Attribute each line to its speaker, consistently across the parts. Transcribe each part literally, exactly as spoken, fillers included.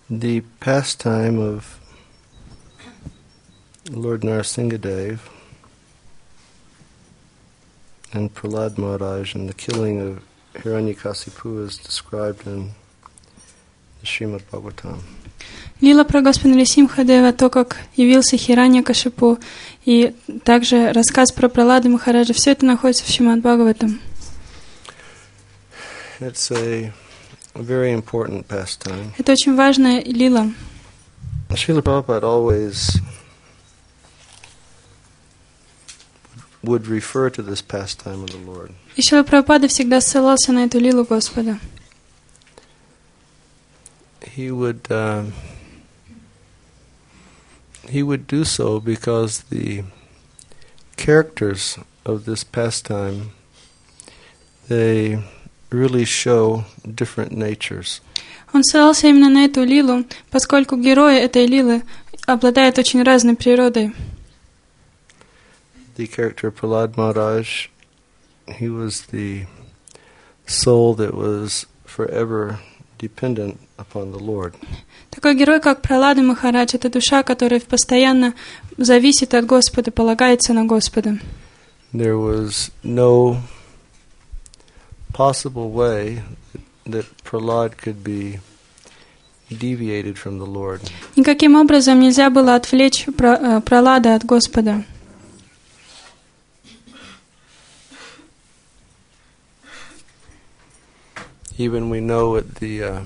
Speaker 1: The pastime of Lord Narasimhadev and Prahlad Maharaj and the killing of Hiranyakasipu is described in the Srimad Bhagavatam.
Speaker 2: Лила про Господа Нарисимхадева, то, как явился Хираньякашипу, и также рассказ про Пралады Махараджа, все это находится в Шримад Бхагаватам.
Speaker 1: It's a very important pastime.
Speaker 2: Это очень важная лила.
Speaker 1: Srila Prabhupada always would refer to this pastime of the Lord.
Speaker 2: И Шрила Прабхупада всегда ссылался на эту лилу Господа.
Speaker 1: He would uh, he would do so because the characters of this pastime, they really show different natures.
Speaker 2: Он ссылался именно на эту лилу, поскольку герои этой лилы обладают очень разной природой.
Speaker 1: The character Prahlad Maharaj, he was the soul that was forever dependent upon the Lord.
Speaker 2: Такой герой, как Пралада Махарадж, это душа, которая постоянно зависит от Господа, полагается на Господа.
Speaker 1: There was no possible way that Prahlad could be deviated from the Lord.
Speaker 2: Никаким образом нельзя было отвлечь Пралада от Господа.
Speaker 1: Even we know at the uh,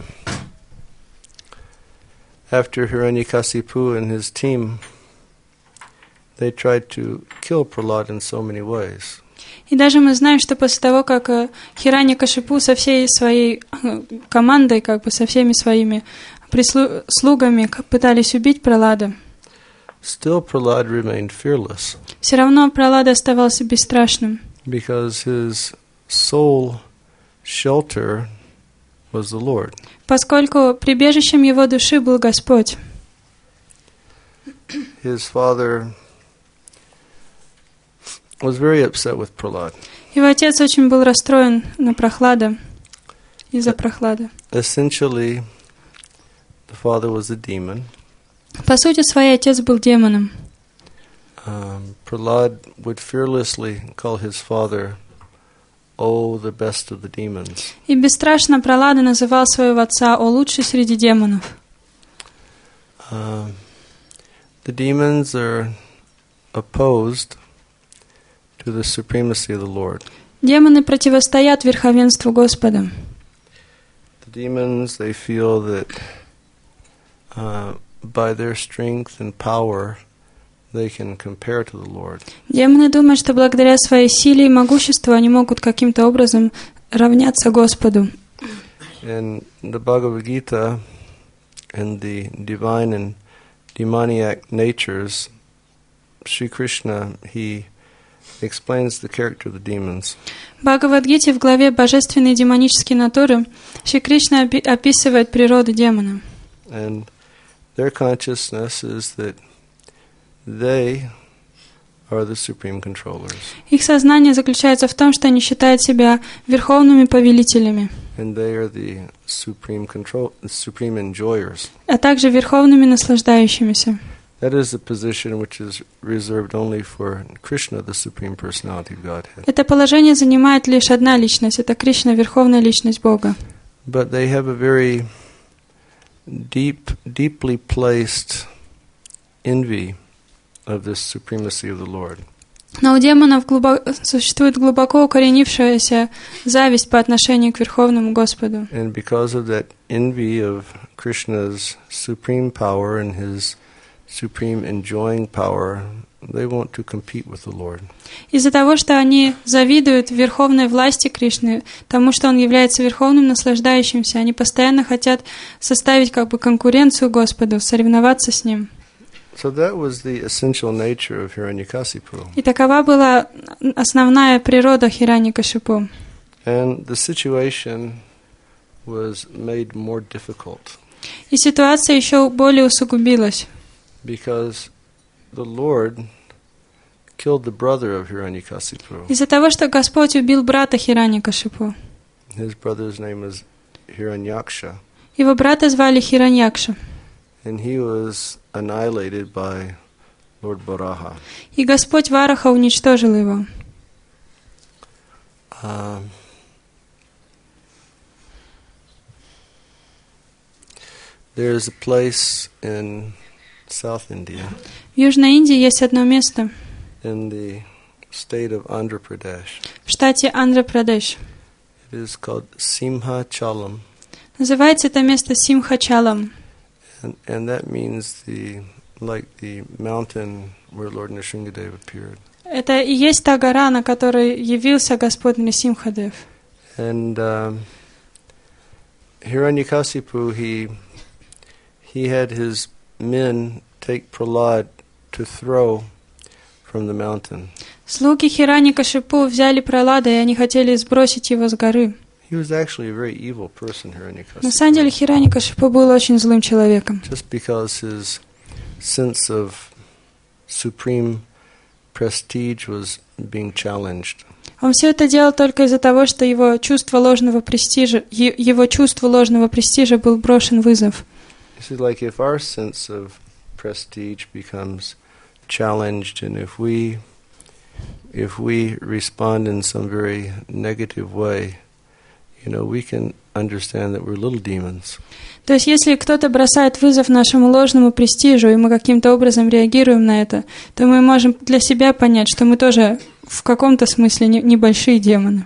Speaker 1: after Hiranyakasipu and his team, they tried to kill Prahlad in so many ways.
Speaker 2: И даже мы знаем, что после того, как Хираньякашипу со всей своей командой, как бы со всеми своими прислугами пытались убить Пралада,
Speaker 1: still Prahlad remained fearless.
Speaker 2: Все равно Пралада оставался бесстрашным.
Speaker 1: Because his soul shelter was the Lord.
Speaker 2: Поскольку прибежищем его души был Господь.
Speaker 1: His father was very upset with Prahlad.
Speaker 2: Его отец очень был расстроен на Прохлада, из-за Прохлада.
Speaker 1: Essentially, the father was a demon.
Speaker 2: По сути своей, отец был демоном.
Speaker 1: Um, Prahlad would fearlessly call his father, "Oh, the best of the demons."
Speaker 2: И бесстрашно Пралада называл своего отца «О, лучший среди демонов».
Speaker 1: Uh, the demons are opposed to the supremacy of the Lord.
Speaker 2: Демоны противостоят верховенству Господа.
Speaker 1: The demons, they feel that uh, by their strength and power, they can compare to the Lord.
Speaker 2: Демоны думают, что благодаря своей силе и могуществу они могут каким-то образом равняться Господу.
Speaker 1: In the Bhagavad Gita, in the divine and demoniac natures, Sri Krishna, he explains the character of the demons.
Speaker 2: В Бхагавад-гите в главе «Божественные и демонические натуры» Шри Кришна описывает природу демона.
Speaker 1: And their consciousness is that they are the supreme controllers.
Speaker 2: Их сознание заключается в том, что они считают себя верховными повелителями,
Speaker 1: And they are the supreme control, the supreme enjoyers.
Speaker 2: а также верховными наслаждающимися.
Speaker 1: That is a position which is reserved only for Krishna, the Supreme Personality of Godhead.
Speaker 2: Это положение занимает лишь одна личность, это Кришна, верховная личность Бога.
Speaker 1: But they have a very deep, deeply placed envy of this supremacy of the Lord.
Speaker 2: Но у демонов глубоко, существует глубоко укоренившаяся зависть по отношению к Верховному Господу.
Speaker 1: And because of that envy of Krishna's supreme power and his supreme enjoying power, they want to compete with the Lord.
Speaker 2: Из-за того, что они завидуют верховной власти Кришны, тому, что Он является верховным наслаждающимся, они постоянно хотят составить как бы конкуренцию Господу, соревноваться с Ним.
Speaker 1: So that was the essential nature of Hiranyakasipu.
Speaker 2: И такова была основная природа Хираньякашипу.
Speaker 1: And the situation was made more difficult.
Speaker 2: И ситуация еще более усугубилась.
Speaker 1: Because the Lord killed the brother of Hiranyakasipu.
Speaker 2: Из-за того, что Господь убил брата Хираньякашипу.
Speaker 1: His brother's name is Hiranyaksha.
Speaker 2: Его брата звали Хираньякша.
Speaker 1: and he was annihilated by Lord Varaha.
Speaker 2: И Господь Вараха уничтожил его.
Speaker 1: Um, there is a place in South India,
Speaker 2: В Южной Индии есть одно место
Speaker 1: in the state of Andhra Pradesh.
Speaker 2: в штате Андхра-Прадеш.
Speaker 1: It is called Simhachalam,
Speaker 2: Называется это место Симхачалам.
Speaker 1: and, and that means the like the mountain where Lord Nrsimhadev appeared.
Speaker 2: Это и есть та гора, на которой явился Господь Нрисимхадев.
Speaker 1: And um, Hiranyakasipu, he he had his men take Prahlad to throw from the mountain.
Speaker 2: Слуги Хираникашипу взяли Пралада, и они хотели сбросить его с горы.
Speaker 1: He was actually a very evil person, Hiranyakasipu.
Speaker 2: На самом деле Хираникашипу был очень злым человеком.
Speaker 1: Just because his sense of supreme prestige was being challenged.
Speaker 2: Он все это делал только из-за того, что его чувство ложного престижа, е- его чувство ложного престижа был брошен вызов.
Speaker 1: You see, like if our sense of prestige becomes challenged, and if we if we respond in some very negative way, you know, we can understand that we're little demons.
Speaker 2: То есть, если кто-то бросает вызов нашему ложному престижу, и мы каким-то образом реагируем на это, то мы можем для себя понять, что мы тоже в каком-то смысле не- небольшие демоны.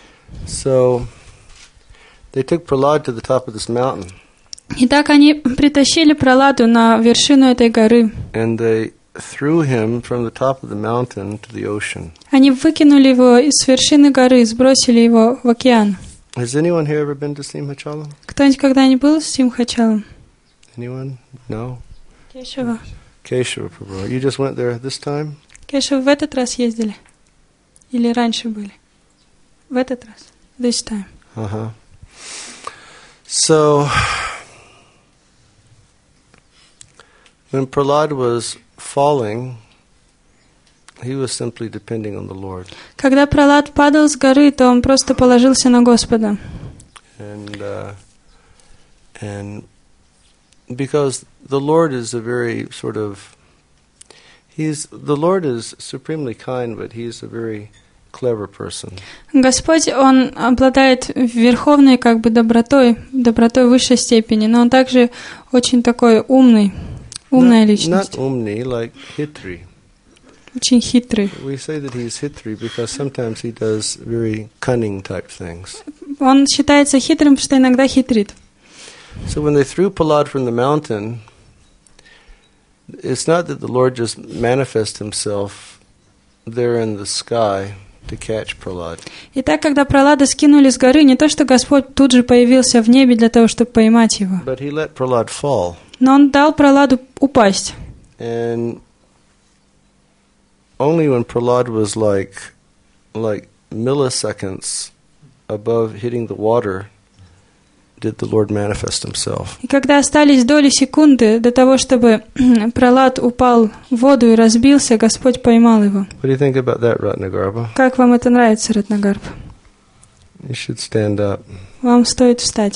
Speaker 1: So they took Prahlad to the top of this mountain,
Speaker 2: Итак, они притащили Праладу на вершину этой горы.
Speaker 1: and they threw him from the top of the mountain to the ocean.
Speaker 2: Они выкинули его с вершины горы и сбросили его в океан.
Speaker 1: Has anyone here ever been to Simhachalam?
Speaker 2: Кто-нибудь когда-нибудь был с Симхачалом?
Speaker 1: Anyone? No?
Speaker 2: Кешева.
Speaker 1: Keshava Prabhu. You just went there this time?
Speaker 2: Кешева в этот раз ездили? Или раньше были? В этот раз. This time.
Speaker 1: Uh-huh. So, when Prahlad was falling, he was simply depending on the Lord.
Speaker 2: Когда Пралад падал с горы, то он просто положился на Господа.
Speaker 1: And, uh, and because the Lord is a very sort of, he's, the Lord is supremely kind, but he's a very clever person.
Speaker 2: Господь, Он обладает верховной как бы добротой, добротой высшей степени, но Он также очень такой умный, умная
Speaker 1: Not,
Speaker 2: личность,
Speaker 1: not umni, like Hitri.
Speaker 2: очень хитрый.
Speaker 1: We say that he's Hitri because sometimes he does very cunning type things.
Speaker 2: Он считается хитрым, потому что иногда хитрит.
Speaker 1: So when they threw Prahlad from the mountain, it's not that the Lord just manifests himself there in the sky to catch Prahlad.
Speaker 2: Итак, когда Пралада скинули с горы, не то, что Господь тут же появился в небе для того, чтобы поймать его,
Speaker 1: But he let Prahlad fall.
Speaker 2: но Он дал Праладу упасть.
Speaker 1: And only when Prahlad was like like milliseconds above hitting the water did the Lord manifest himself.
Speaker 2: И когда остались доли секунды до того, чтобы Пралад упал в воду и разбился, Господь поймал его.
Speaker 1: What do you think about that, Ratnagarbha?
Speaker 2: Как вам это нравится, Ратнагарб?
Speaker 1: You should stand up.
Speaker 2: Вам стоит встать.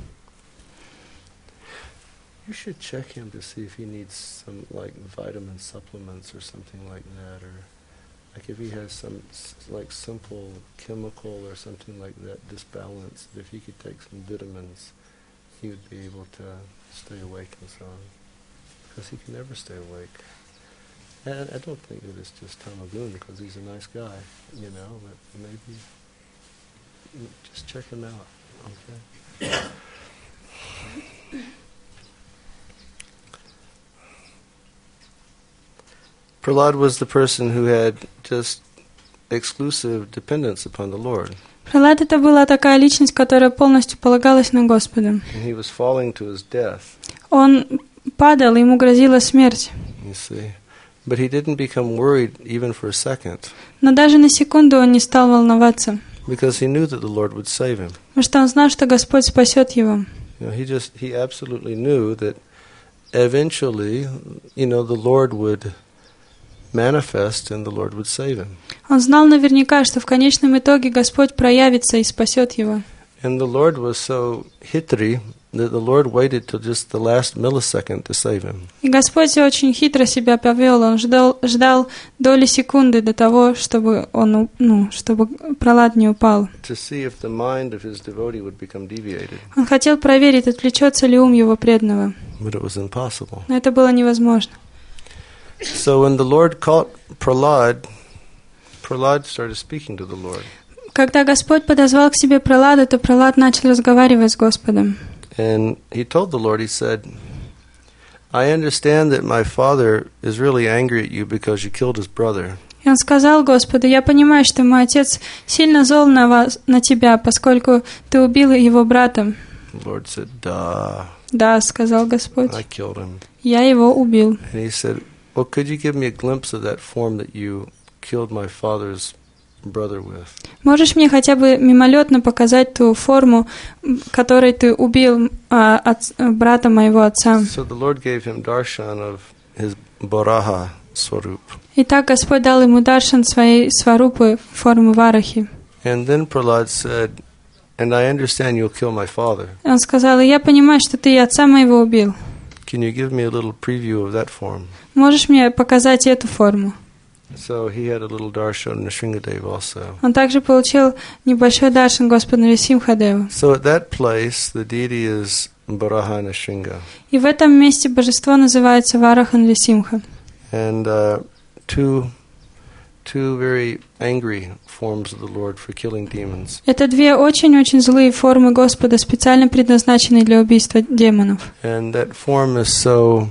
Speaker 1: You should check him to see if he needs some like vitamin supplements or something like that, or like if he has some s- like simple chemical or something like that disbalance. If he could take some vitamins, he would be able to stay awake and so on. Because he can never stay awake. And I don't think that it's just Tamagun because he's a nice guy, you know. But maybe mm, just check him out. Okay. Prahlad was the person who had just exclusive dependence upon the Lord.
Speaker 2: Пралад это была такая личность, которая полностью полагалась на Господа.
Speaker 1: And he was falling to his death,
Speaker 2: Он падал, и ему грозила смерть.
Speaker 1: you see. But he didn't become worried even for a second
Speaker 2: Но даже на секунду он не стал волноваться,
Speaker 1: because he knew that the Lord would save him.
Speaker 2: потому что он знал, что Господь спасет его.
Speaker 1: You know, he just he absolutely knew that eventually, you know, the Lord would manifest and the Lord would save him.
Speaker 2: Он знал наверняка, что в конечном итоге Господь проявится и спасет его.
Speaker 1: And the Lord was so hitri the, the Lord waited till just the last millisecond to save him.
Speaker 2: И Господь очень хитро себя повел. Он ждал, ждал доли секунды до того, чтобы он, ну, чтобы Пралад не упал.
Speaker 1: To see if the mind of his devotee would become deviated.
Speaker 2: Он хотел проверить, отвлечется ли ум его преданного.
Speaker 1: But it was impossible.
Speaker 2: Но это было невозможно.
Speaker 1: So when the Lord caught Prahlad, Prahlad started speaking to the Lord.
Speaker 2: Когда Господь подозвал к себе Пралада, то Пралад начал разговаривать с Господом.
Speaker 1: And he told the Lord, he said, I understand that my father is really angry at you because you killed his brother.
Speaker 2: И он сказал Господу: я понимаю, что мой отец сильно зол на вас, на тебя, поскольку ты убил его брата.
Speaker 1: The Lord said, Duh.
Speaker 2: Да, сказал Господь,
Speaker 1: I killed him.
Speaker 2: я его убил.
Speaker 1: And he said, well, could you give me a glimpse of that form that you killed my father's brother with?
Speaker 2: Можешь мне хотя бы мимолетно показать ту форму, которой ты убил а, от, брата моего отца?
Speaker 1: So the Lord gave him darshan of his Baraha Swarup.
Speaker 2: Итак, Господь дал ему даршан своей сварупы, формы Варахи.
Speaker 1: And then Prahlad said, and I understand you'll kill my father.
Speaker 2: Он сказал: я понимаю, что ты и отца моего убил.
Speaker 1: Can you give me a little preview of that form?
Speaker 2: Можешь мне показать эту форму?
Speaker 1: So he had a little darshan in Nrsingadev also.
Speaker 2: Он также получил небольшой даршан Господа Нрисимхадева.
Speaker 1: So at that place, the deity is Baraha Nrsinga.
Speaker 2: И в этом месте божество называется Вараха Нрисимха.
Speaker 1: And uh, two, two very angry forms of the Lord for killing demons.
Speaker 2: Это две очень-очень злые формы Господа, специально предназначенные для убийства демонов.
Speaker 1: And that form is so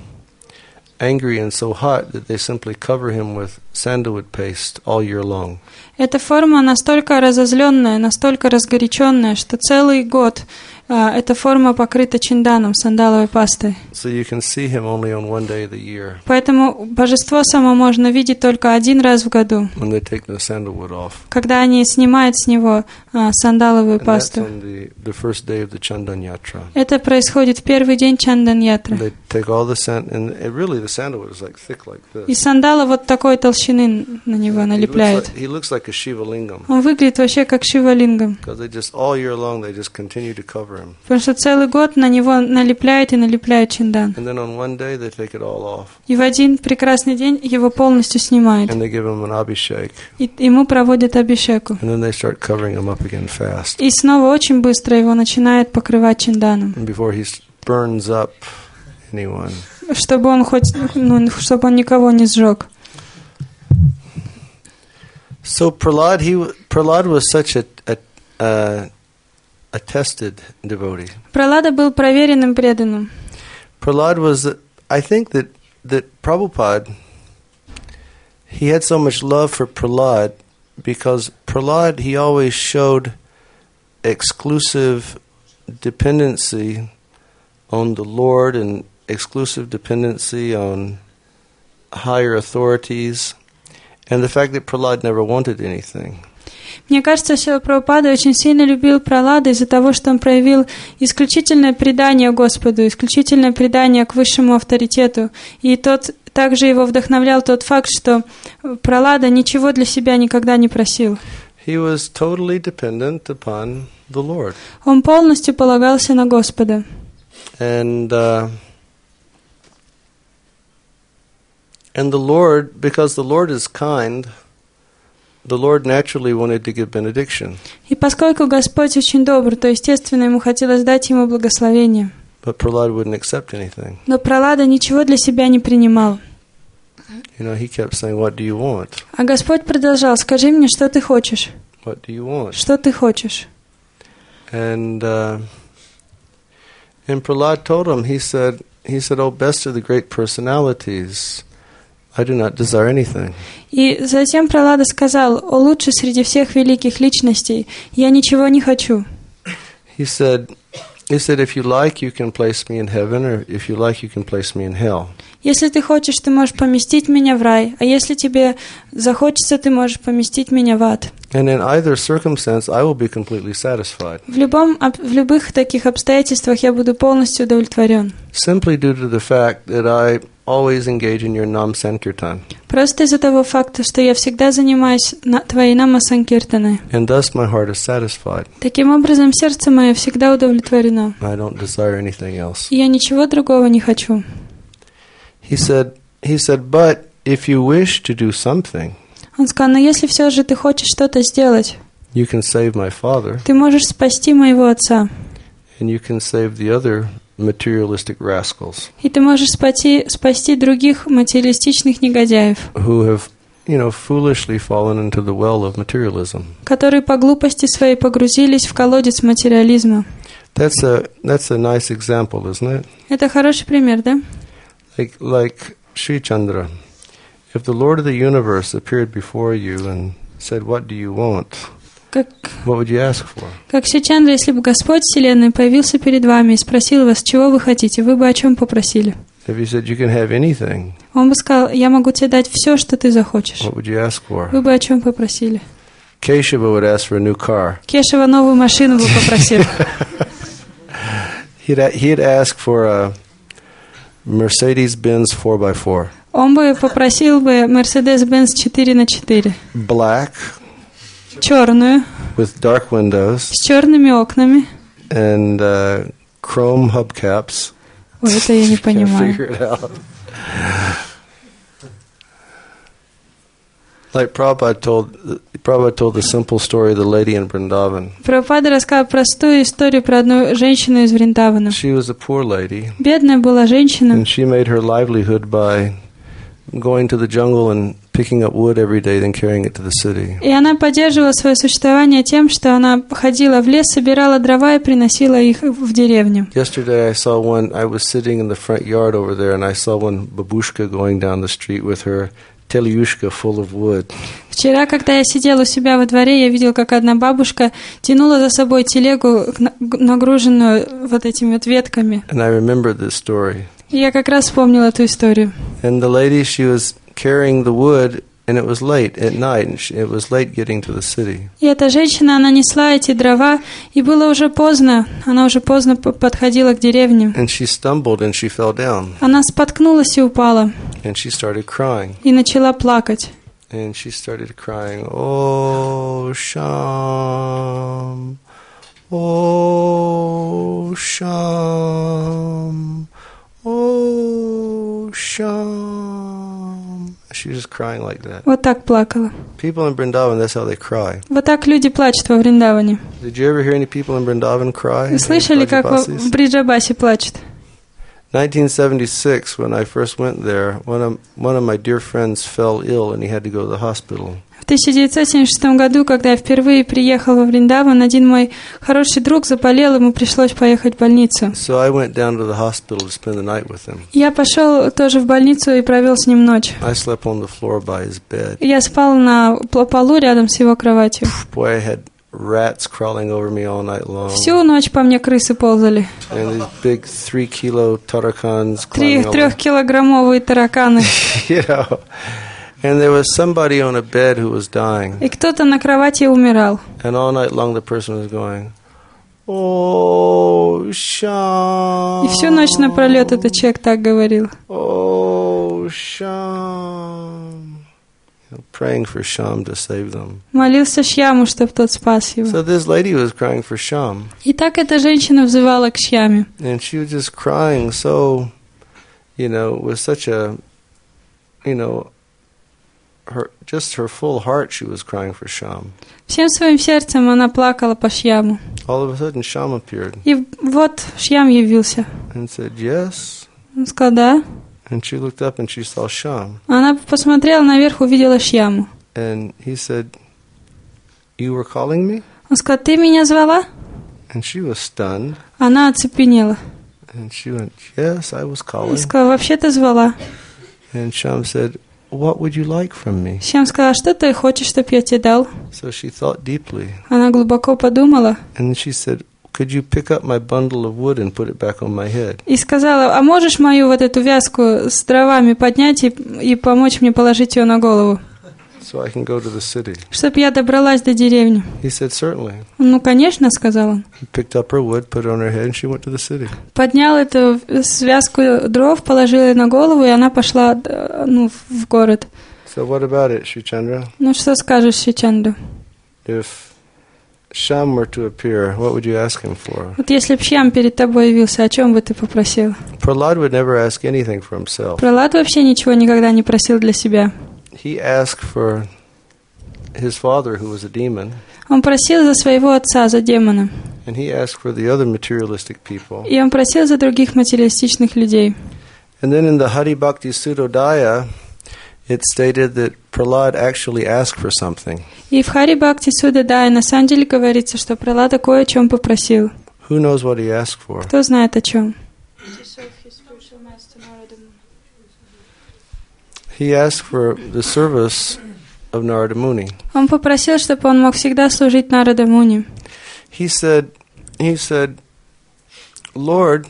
Speaker 1: angry and so hot that they simply cover him with sandalwood paste all year long.
Speaker 2: Эта форма настолько разозленная, настолько разгоряченная, что целый год а, эта форма покрыта чинданом, сандаловой пастой.
Speaker 1: So you can see him only on one day of the year
Speaker 2: Поэтому божество само можно видеть только один раз в году,
Speaker 1: when they take the sandalwood off.
Speaker 2: когда они снимают с него а, сандаловую
Speaker 1: And that's
Speaker 2: пасту.
Speaker 1: on the, the first day of the Chandan Yatra.
Speaker 2: Это происходит в первый день Чандан-ятры.
Speaker 1: They take all the sand, and it really the sandalwood is like thick like this.
Speaker 2: И сандала вот такой толщины на него
Speaker 1: He looks
Speaker 2: налепляют.
Speaker 1: like, he looks like a Shiva lingam
Speaker 2: Он выглядит вообще как Шивалингам,
Speaker 1: because they just all year long they just continue to cover him.
Speaker 2: потому что целый год на него налепляют и налепляют чиндан.
Speaker 1: And then on one day they take it all off
Speaker 2: И в один прекрасный день его полностью снимают.
Speaker 1: and they give him an abhishek,
Speaker 2: И ему проводят абишеку.
Speaker 1: and then they start covering him up again fast.
Speaker 2: И снова очень быстро его начинают покрывать чинданом,
Speaker 1: And before he s- burns up anyone.
Speaker 2: чтобы он хоть, ну, чтобы он никого не сжег.
Speaker 1: So Prahlad, he w- Prahlad was such a a, a a tested devotee.
Speaker 2: Пралада был проверенным преданным.
Speaker 1: Prahlad was, I think that that Prabhupada, he had so much love for Prahlad because Prahlad, he always showed exclusive dependency on the Lord and exclusive dependency on higher authorities, and the fact that Prahlad never wanted anything.
Speaker 2: Мне кажется, Шрила Прабхупада очень сильно любил Пралада из-за того, что он проявил исключительное предание Господу, исключительное предание к высшему авторитету. И тот, также его вдохновлял тот факт, что Пралада ничего для себя никогда не просил.
Speaker 1: He was totally dependent upon the Lord.
Speaker 2: Он полностью полагался на Господа.
Speaker 1: And uh, and the Lord, because the Lord is kind, the Lord naturally wanted to give benediction.
Speaker 2: И поскольку Господь очень добр, то, естественно, ему хотелось дать ему благословение.
Speaker 1: But Prahlad wouldn't accept anything.
Speaker 2: Но Пралада ничего для себя не принимал.
Speaker 1: You know, he kept saying, "What do you want?
Speaker 2: А Господь продолжал: скажи мне, что ты хочешь?
Speaker 1: What do you want?"
Speaker 2: Что ты хочешь?
Speaker 1: And uh, and Prahlad told him. He said, "He said, oh, best of the great personalities, I do not desire anything."
Speaker 2: И затем Пралада сказал: о, лучше среди всех великих личностей, я ничего не хочу.
Speaker 1: He said, "He said, if you like, you can place me in heaven, or if you like, you can place me in hell."
Speaker 2: Если ты хочешь, ты можешь поместить меня в рай, а если тебе захочется, ты можешь поместить меня в ад.
Speaker 1: And in either circumstance, I will be completely satisfied.
Speaker 2: В любом, в любых таких обстоятельствах я буду полностью удовлетворен.
Speaker 1: Simply due to the fact that I always engage in your Nam Sankirtan.
Speaker 2: Просто из-за того факта, что я всегда занимаюсь на твоей Нама-санкиртаной.
Speaker 1: And thus my heart is satisfied.
Speaker 2: Таким образом, сердце мое всегда удовлетворено.
Speaker 1: I don't desire anything else.
Speaker 2: И я ничего другого не хочу.
Speaker 1: He said, he said, but if you wish to do something,
Speaker 2: Он сказал, но если все же ты хочешь что-то сделать,
Speaker 1: you can save my father,
Speaker 2: ты можешь спасти моего отца.
Speaker 1: and you can save the other materialistic rascals
Speaker 2: И ты можешь спасти, спасти других материалистичных негодяев,
Speaker 1: who have, you know, foolishly fallen into the well of materialism.
Speaker 2: которые по глупости своей погрузились в колодец материализма.
Speaker 1: That's a that's a nice example, isn't it?
Speaker 2: Это хороший пример, да?
Speaker 1: Like like Sri Chandra. If the Lord of the universe appeared before you and said, "What do you want?"
Speaker 2: Как,
Speaker 1: What would you ask for?
Speaker 2: как Шри-Чандра, если бы Господь Вселенной появился перед вами и спросил вас, чего вы хотите, вы бы о чем попросили?
Speaker 1: If he said you can have anything,
Speaker 2: Он бы сказал, я могу тебе дать все, что ты захочешь.
Speaker 1: what would you ask for?
Speaker 2: Вы бы о чем попросили?
Speaker 1: Keshava would ask for a new car.
Speaker 2: Кешева новую машину бы попросил.
Speaker 1: He'd a- he'd ask for a Mercedes-Benz four by four,
Speaker 2: Он бы попросил бы Mercedes-Benz четыре на четыре.
Speaker 1: black
Speaker 2: Черную,
Speaker 1: with dark windows
Speaker 2: с черными окнами.
Speaker 1: and uh, chrome hubcaps.
Speaker 2: Ой, это я не
Speaker 1: Can't
Speaker 2: понимаю.
Speaker 1: figure it out. Like Prabhupada told, Prabhupada told the simple story of the lady in Vrindavan.
Speaker 2: Прабхупада рассказал простую историю про одну женщину из Вриндавана.
Speaker 1: She was a poor lady,
Speaker 2: Бедная была женщина,
Speaker 1: and she made her livelihood by going to the jungle and picking up wood every day, then carrying it to the city.
Speaker 2: и она поддерживала свое существование тем, что она ходила в лес, собирала дрова и приносила их в деревню.
Speaker 1: Yesterday I saw one, I was sitting in the front yard over there, and I saw one babushka going down the street with her telyushka full of wood.
Speaker 2: Вчера, когда я сидела у себя во дворе, я видел, как одна бабушка тянула за собой телегу, нагруженную вот этими вот ветками.
Speaker 1: And I remembered this story.
Speaker 2: И я как раз вспомнила эту историю.
Speaker 1: And the lady, she was carrying the wood, and it was late at night, and she, it was late getting to the city.
Speaker 2: И эта женщина, она несла эти дрова, и было уже поздно, она уже поздно п- подходила к деревне.
Speaker 1: And she stumbled and she fell down,
Speaker 2: Она споткнулась и упала,
Speaker 1: and she started crying.
Speaker 2: и начала плакать.
Speaker 1: And she started crying, "Oh, Sham, oh, Sham, oh, Sham." She was just crying like that.
Speaker 2: Вот так плакала.
Speaker 1: People in Vrindavan, that's how they cry.
Speaker 2: Вот так люди плачут во Вриндаване.
Speaker 1: Did you ever hear any people in Vrindavan cry?
Speaker 2: Вы
Speaker 1: Any
Speaker 2: слышали, как во-
Speaker 1: Brajabasis?
Speaker 2: в Бриджабасе плачут?
Speaker 1: nineteen seventy-six, when I first went there, one of one of my dear friends fell ill and he had to go to the hospital.
Speaker 2: В тысяча девятьсот семьдесят шестом году, когда я впервые приехал во Вриндаван, один мой хороший друг заболел, ему пришлось поехать в больницу.
Speaker 1: So I went down to the hospital to spend the night with him.
Speaker 2: Я пошел тоже в больницу и провел с ним ночь.
Speaker 1: I slept on the floor by his bed.
Speaker 2: Я спал на пл- полу рядом с его кроватью.
Speaker 1: Boy, I had rats crawling over me all night long.
Speaker 2: Всю ночь по мне крысы ползали.
Speaker 1: And these big three kilo tarakans
Speaker 2: Три
Speaker 1: climbing over.
Speaker 2: трехкилограммовые тараканы.
Speaker 1: You know. And there was somebody on a bed who was dying.
Speaker 2: И кто-то на кровати умирал.
Speaker 1: And all night long the person was going, "Oh, Sham."
Speaker 2: И всю ночь напролет этот человек так говорил.
Speaker 1: Oh, Sham. You know, praying for Sham to save them.
Speaker 2: Молился Шьяму, чтобы тот спас его.
Speaker 1: So this lady was crying for Sham.
Speaker 2: И так эта женщина взывала к Шьяме.
Speaker 1: And she was just crying so, you know, with such a, you know, her just her full heart she was crying for Sham.
Speaker 2: Всем своим сердцем она плакала по Шьяму.
Speaker 1: All of a sudden Sham appeared
Speaker 2: И вот Шьям явился.
Speaker 1: and said, "Yes."
Speaker 2: Он сказал, да.
Speaker 1: And she looked up and she saw Sham.
Speaker 2: Она посмотрела наверх, увидела Шьяму.
Speaker 1: And he said, "You were calling me?"
Speaker 2: Он сказал, ты меня звала?
Speaker 1: And she was stunned.
Speaker 2: Она оцепенела.
Speaker 1: And she went, "Yes, I was
Speaker 2: И
Speaker 1: calling."
Speaker 2: сказала, вообще-то звала.
Speaker 1: And Sham said, "What would you like from me?"
Speaker 2: Шьям сказала, что ты хочешь, чтобы я тебе дал?
Speaker 1: So she thought deeply.
Speaker 2: Она глубоко подумала
Speaker 1: And then she said, "Could you pick up my bundle of wood and put it back on my head?"
Speaker 2: и сказала, а можешь мою вот эту вязку с дровами поднять и, и помочь мне положить ее на голову?
Speaker 1: so I can go to the city.
Speaker 2: Чтоб я добралась до деревни.
Speaker 1: He said, certainly.
Speaker 2: Ну, конечно, сказал он.
Speaker 1: He picked up her wood, put it on her head, and she went to the city.
Speaker 2: Поднял эту связку дров, положил ее на голову, и она пошла, ну, в город.
Speaker 1: So what about it, Sri Chandra?
Speaker 2: Ну, что скажешь, Шри Чандра?
Speaker 1: If Shyam were to appear, what would you ask him for?
Speaker 2: Вот если б Шьям перед тобой явился, о чем бы ты попросил?
Speaker 1: Prahlad would never ask anything for himself.
Speaker 2: Пралад вообще ничего никогда не просил для себя.
Speaker 1: He asked for his father, who was a demon,
Speaker 2: Он просил за своего отца, за демона.
Speaker 1: and he asked for the other materialistic people.
Speaker 2: И он просил за других материалистичных людей.
Speaker 1: And then in the Hari Bhakti Sudodaya, it stated that Prahlad actually asked for something.
Speaker 2: И в Хари Бхакти Судадая на самом деле говорится, что Пралада кое о чем попросил.
Speaker 1: Who knows what he asked for?
Speaker 2: Кто знает о чем?
Speaker 1: He asked for the service of Narada Muni.
Speaker 2: Он попросил, чтобы он мог всегда служить Нарада Муни.
Speaker 1: He said, he said, Lord,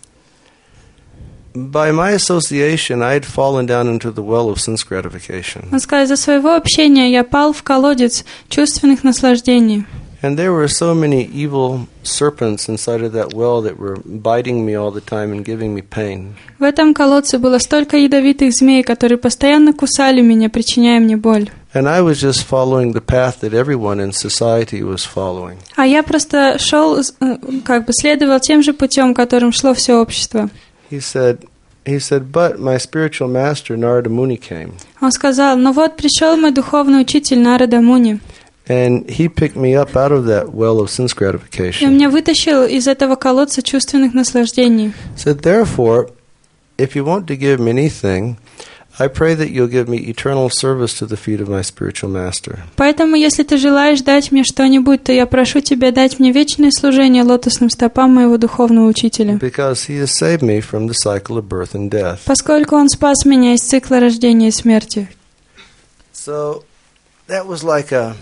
Speaker 1: by my association, I had fallen down into the well of sense gratification.
Speaker 2: Он сказал, за своего общения я пал в колодец чувственных наслаждений.
Speaker 1: And there were so many evil serpents inside of that well that were biting me all the time and giving me pain.
Speaker 2: В этом колодце было столько ядовитых змей, которые постоянно кусали меня, причиняя мне боль.
Speaker 1: And I was just following the path that everyone in society was following.
Speaker 2: А я просто шел, как бы следовал тем же путем, которым шло все общество.
Speaker 1: He said, he said, but my spiritual master Narada Muni came.
Speaker 2: Он сказал, ну вот пришел мой духовный учитель Нарада Муни.
Speaker 1: And he picked me up out of that well of sense
Speaker 2: И он
Speaker 1: gratification.
Speaker 2: меня вытащил из этого колодца чувственных наслаждений.
Speaker 1: Said, therefore, if you want to give me anything, I pray that you'll give me eternal service to the feet of my spiritual master.
Speaker 2: Поэтому, если ты желаешь дать мне что-нибудь, то я прошу тебя дать мне вечное служение лотосным стопам моего духовного учителя.
Speaker 1: Because he has saved me from the cycle of birth and death.
Speaker 2: Поскольку он спас меня из цикла рождения и смерти.
Speaker 1: So that was like a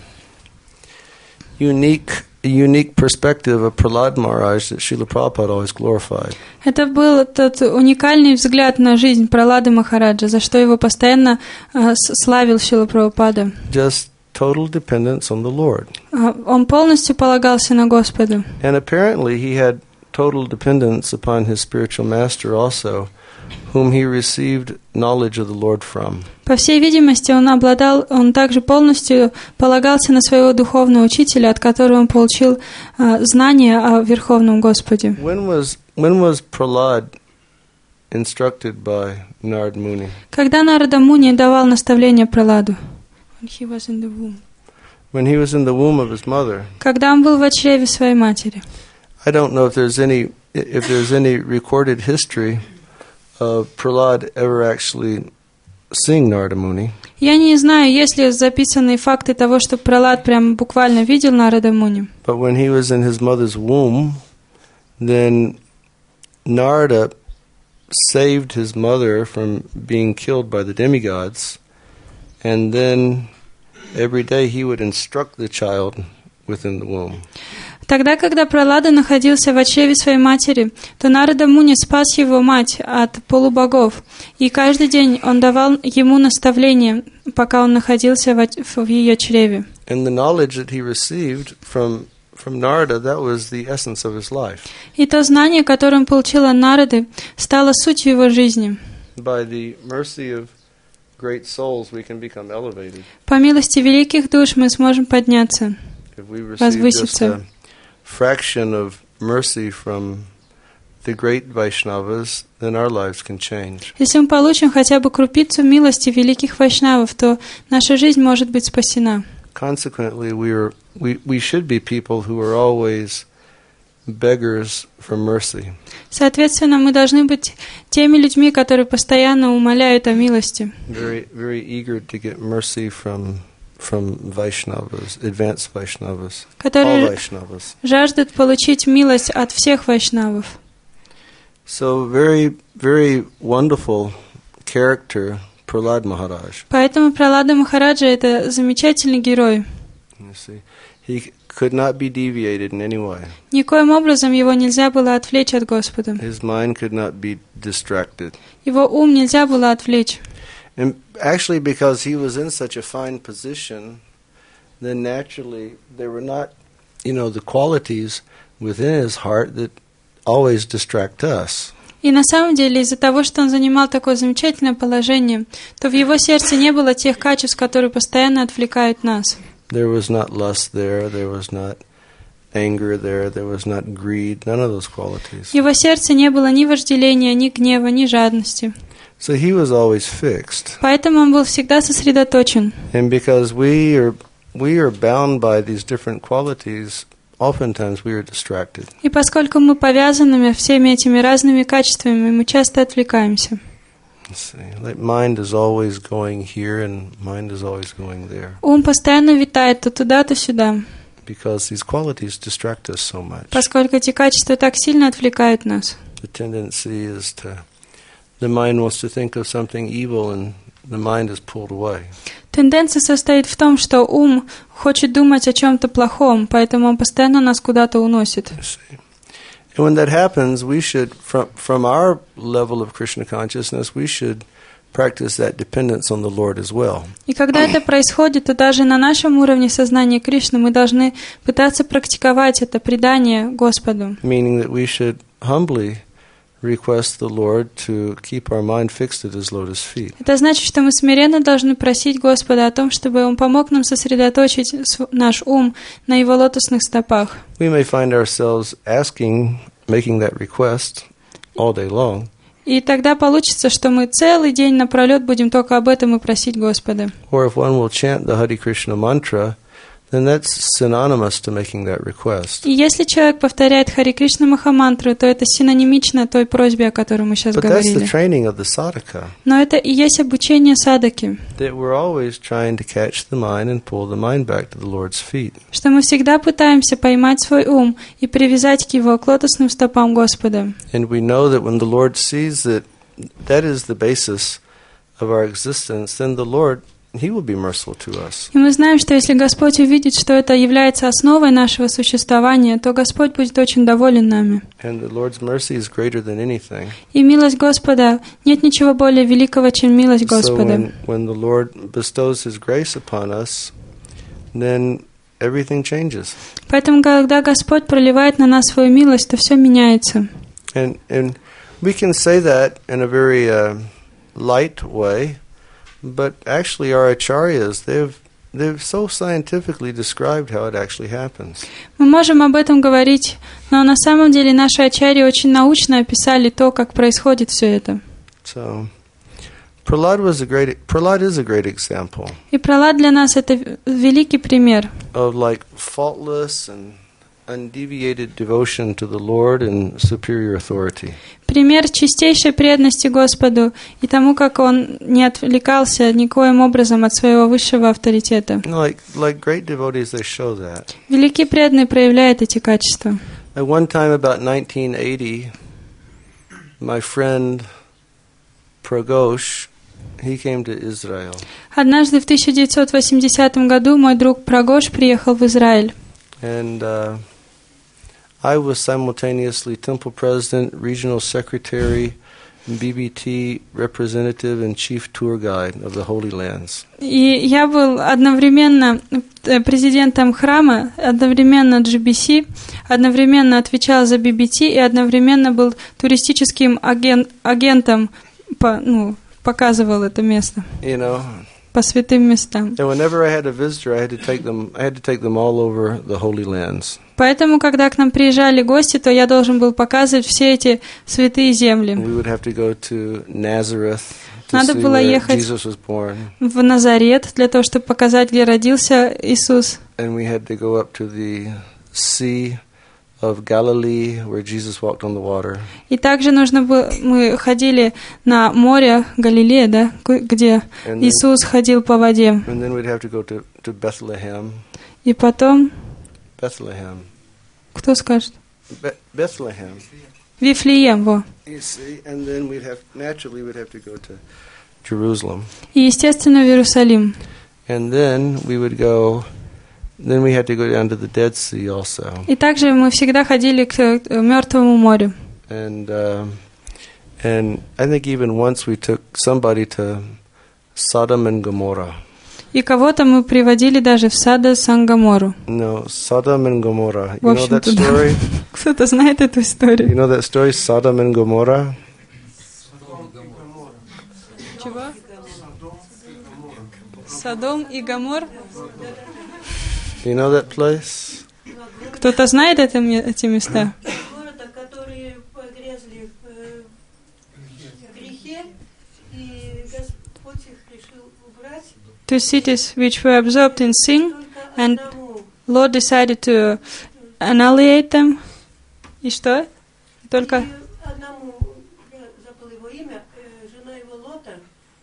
Speaker 1: unique unique perspective of Prahlad Maharaj that Srila Prabhupada always glorified.
Speaker 2: Это был тот уникальный взгляд на жизнь Пралады Махараджа, за что его постоянно э, славил Шрила Прабхупада.
Speaker 1: Just total dependence on the Lord.
Speaker 2: Uh, он полностью полагался на Господа.
Speaker 1: And apparently he had total dependence upon his spiritual master also, whom he received knowledge of the Lord from.
Speaker 2: По всей видимости, он обладал, он также полностью полагался на своего духовного учителя, от которого он получил uh, знания о Верховном Господе.
Speaker 1: When was when was Prahlad instructed by Narad Muni?
Speaker 2: Когда Нарада Муни давал наставление Праладу? When he was in the womb.
Speaker 1: When he was in the womb of his mother.
Speaker 2: Когда он был в чреве своей матери.
Speaker 1: I don't know if there's any if there's any recorded history of Prahlad ever actually seeing Narada Muni.
Speaker 2: Я не знаю, есть ли записанные факты того, что Пралад прям буквально видел Нарада Муни.
Speaker 1: But when he was in his mother's womb, then Narada saved his mother from being killed by the demigods, and then every day he would instruct the child within the womb.
Speaker 2: Тогда, когда Пралада находился в чреве своей матери, то Нарада Муни спас его мать от полубогов, и каждый день он давал ему наставления, пока он находился в, в ее чреве.
Speaker 1: And the knowledge that he received from from Narada, that was the essence of his life.
Speaker 2: И то знание, которое он получил от Нарады, стало сутью его жизни.
Speaker 1: By the mercy of great souls, we can become elevated.
Speaker 2: По милости великих душ мы сможем подняться,
Speaker 1: If we receive just
Speaker 2: возвыситься.
Speaker 1: a fraction of mercy from the great Vaishnavas, then our lives can change.
Speaker 2: Если мы получим хотя бы крупицу милости великих вайшнавов, то наша жизнь может быть спасена.
Speaker 1: Consequently, we are we, we should be people who are always beggars for mercy.
Speaker 2: Соответственно, мы должны быть теми людьми, которые постоянно умоляют о милости,
Speaker 1: Very very eager to get mercy from from Vaishnavas, advanced Vaishnavas, all
Speaker 2: которые
Speaker 1: Vaishnavas.
Speaker 2: жаждут получить милость от всех вайшнавов.
Speaker 1: So very very wonderful character, Prahlad Maharaj.
Speaker 2: Поэтому Пралада Махараджа — это замечательный герой.
Speaker 1: You see, he could not be deviated in any way.
Speaker 2: Никоим образом его нельзя было отвлечь от Господа.
Speaker 1: His mind could not be distracted.
Speaker 2: Его ум нельзя было отвлечь.
Speaker 1: And actually, because he was in such a fine position, then naturally there were not, you know, the qualities within his heart that always distract us.
Speaker 2: И на самом деле, из-за того, что он занимал такое замечательное положение, то в его сердце не было тех качеств, которые постоянно отвлекают нас.
Speaker 1: There was not lust there, there was not anger there, there was not greed, none of those qualities.
Speaker 2: В его сердце не было ни вожделения, ни гнева, ни жадности.
Speaker 1: So he was always fixed.
Speaker 2: Поэтому он был всегда сосредоточен.
Speaker 1: And because we are we are bound by these different qualities, oftentimes we are distracted.
Speaker 2: И поскольку мы повязаны всеми этими разными качествами, мы часто отвлекаемся.
Speaker 1: Let's see. Like mind is always going here and mind is always going there.
Speaker 2: Ум постоянно витает то туда, то сюда.
Speaker 1: Because these qualities distract us so much.
Speaker 2: Поскольку эти качества так сильно отвлекают нас.
Speaker 1: The tendency is to, the mind wants to think of something evil and the mind is pulled away.
Speaker 2: Тенденция состоит в том, что ум хочет думать о чем-то плохом, поэтому он постоянно нас куда-то уносит.
Speaker 1: And when that happens, we should, from from our level of Krishna consciousness, we should practice that dependence on the Lord as well.
Speaker 2: И когда это происходит, то даже на нашем уровне сознания Кришны мы должны пытаться практиковать это предание Господу.
Speaker 1: Meaning that we should humbly request the Lord to keep our mind fixed at His lotus feet.
Speaker 2: Это значит, что мы смиренно должны просить Господа о том, чтобы Он помог нам сосредоточить наш ум на Его лотосных стопах.
Speaker 1: We may find ourselves asking, making that request all day long.
Speaker 2: И тогда получится, что мы целый день напролет будем только об этом и просить Господа.
Speaker 1: Or if one will chant the Hare Krishna mantra, then that's synonymous to making that request.
Speaker 2: И если человек повторяет Хари Кришна Махамантру, то это синонимично той просьбе, о которой мы сейчас
Speaker 1: But that's the
Speaker 2: говорили.
Speaker 1: training of the sadhaka.
Speaker 2: Но это и есть обучение садаки,
Speaker 1: That we're always trying to catch the mind and pull the mind back to the Lord's feet.
Speaker 2: что мы всегда пытаемся поймать свой ум и привязать к его к лотосным стопам Господа.
Speaker 1: And we know that when the Lord sees that that is the basis of our existence, then the Lord, He will be merciful to us.
Speaker 2: И мы знаем, что если Господь увидит, что это является основой нашего существования, то Господь будет очень доволен нами.
Speaker 1: And the Lord's mercy is greater than anything.
Speaker 2: И милость Господа, нет ничего более великого, чем милость
Speaker 1: So
Speaker 2: Господа.
Speaker 1: when, when the Lord bestows His grace upon us, then everything changes.
Speaker 2: Поэтому, когда Господь проливает на нас свою милость, то все меняется.
Speaker 1: And and we can say that in a very uh, light way, but actually our acharyas, they've they've so scientifically described how it actually happens.
Speaker 2: Мы можем об этом говорить, но на самом деле наши ачарьи очень научно описали то, как происходит все это.
Speaker 1: So Prahlad was a great Prahlad is a great example
Speaker 2: И Пралад для нас это великий пример
Speaker 1: of like faultless and undeviated devotion to the Lord and superior authority.
Speaker 2: пример чистейшей преданности Господу и тому, как он не отвлекался никоим образом от своего высшего авторитета.
Speaker 1: Like like great devotees, they show that.
Speaker 2: Великий преданный проявляет эти качества.
Speaker 1: At one time, about nineteen eighty, my friend Pragosh, he came to Israel.
Speaker 2: Однажды в тысяча девятьсот восьмидесятом году мой друг Прагош приехал в Израиль.
Speaker 1: And uh, I was simultaneously temple president, regional secretary, B B T representative, and chief tour guide of the Holy Lands.
Speaker 2: И я был одновременно президентом храма, одновременно джи би си, одновременно отвечал за би би ти и одновременно был туристическим агент, агентом, по, ну, показывал это место.
Speaker 1: You know,
Speaker 2: по святым местам.
Speaker 1: and whenever I had a visitor, I had to take them. I had to take them all over the Holy Lands.
Speaker 2: Поэтому, когда к нам приезжали гости, то я должен был показывать все эти святые земли.
Speaker 1: We would have to go to Nazareth to
Speaker 2: Надо
Speaker 1: see
Speaker 2: было
Speaker 1: where
Speaker 2: ехать
Speaker 1: Jesus was born,
Speaker 2: в Назарет для того, чтобы показать, где родился Иисус.
Speaker 1: and we had to go up to the Sea of Galilee, where Jesus walked on the water.
Speaker 2: И также нужно было, мы ходили на море Галилея, да, где
Speaker 1: And then,
Speaker 2: Иисус ходил по воде.
Speaker 1: and then we'd have to go to, to Bethlehem.
Speaker 2: И потом,
Speaker 1: Bethlehem.
Speaker 2: кто скажет?
Speaker 1: Be- Bethlehem.
Speaker 2: Вифлеем, во.
Speaker 1: You see, and then we'd have naturally we'd have to go to Jerusalem,
Speaker 2: И, естественно, в Иерусалим.
Speaker 1: and then we would go. Then we had to go down to the Dead Sea also,
Speaker 2: И также мы всегда ходили к Мертвому морю.
Speaker 1: and um, and I think even once we took somebody to Sodom and Gomorrah.
Speaker 2: И кого-то мы приводили даже в Содом и Гоморру.
Speaker 1: No, Sodom and Gomorrah.
Speaker 2: В
Speaker 1: You know that
Speaker 2: общем-то, да.
Speaker 1: story?
Speaker 2: Кто-то знает эту
Speaker 1: You
Speaker 2: историю?
Speaker 1: know that story, Sodom and Gomorrah?
Speaker 2: Чего? Содом и Гомор?
Speaker 1: You know that place?
Speaker 2: Кто-то знает это, ме- эти места?
Speaker 3: Города, которые погрязли в э, в грехе, и Господь их решил убрать
Speaker 2: Two cities which were absorbed in sin,
Speaker 3: только
Speaker 2: and
Speaker 3: одному.
Speaker 2: Lord decided to annihilate them. И что? Только...
Speaker 3: И одному, я забыл его имя, э, жена его Лота.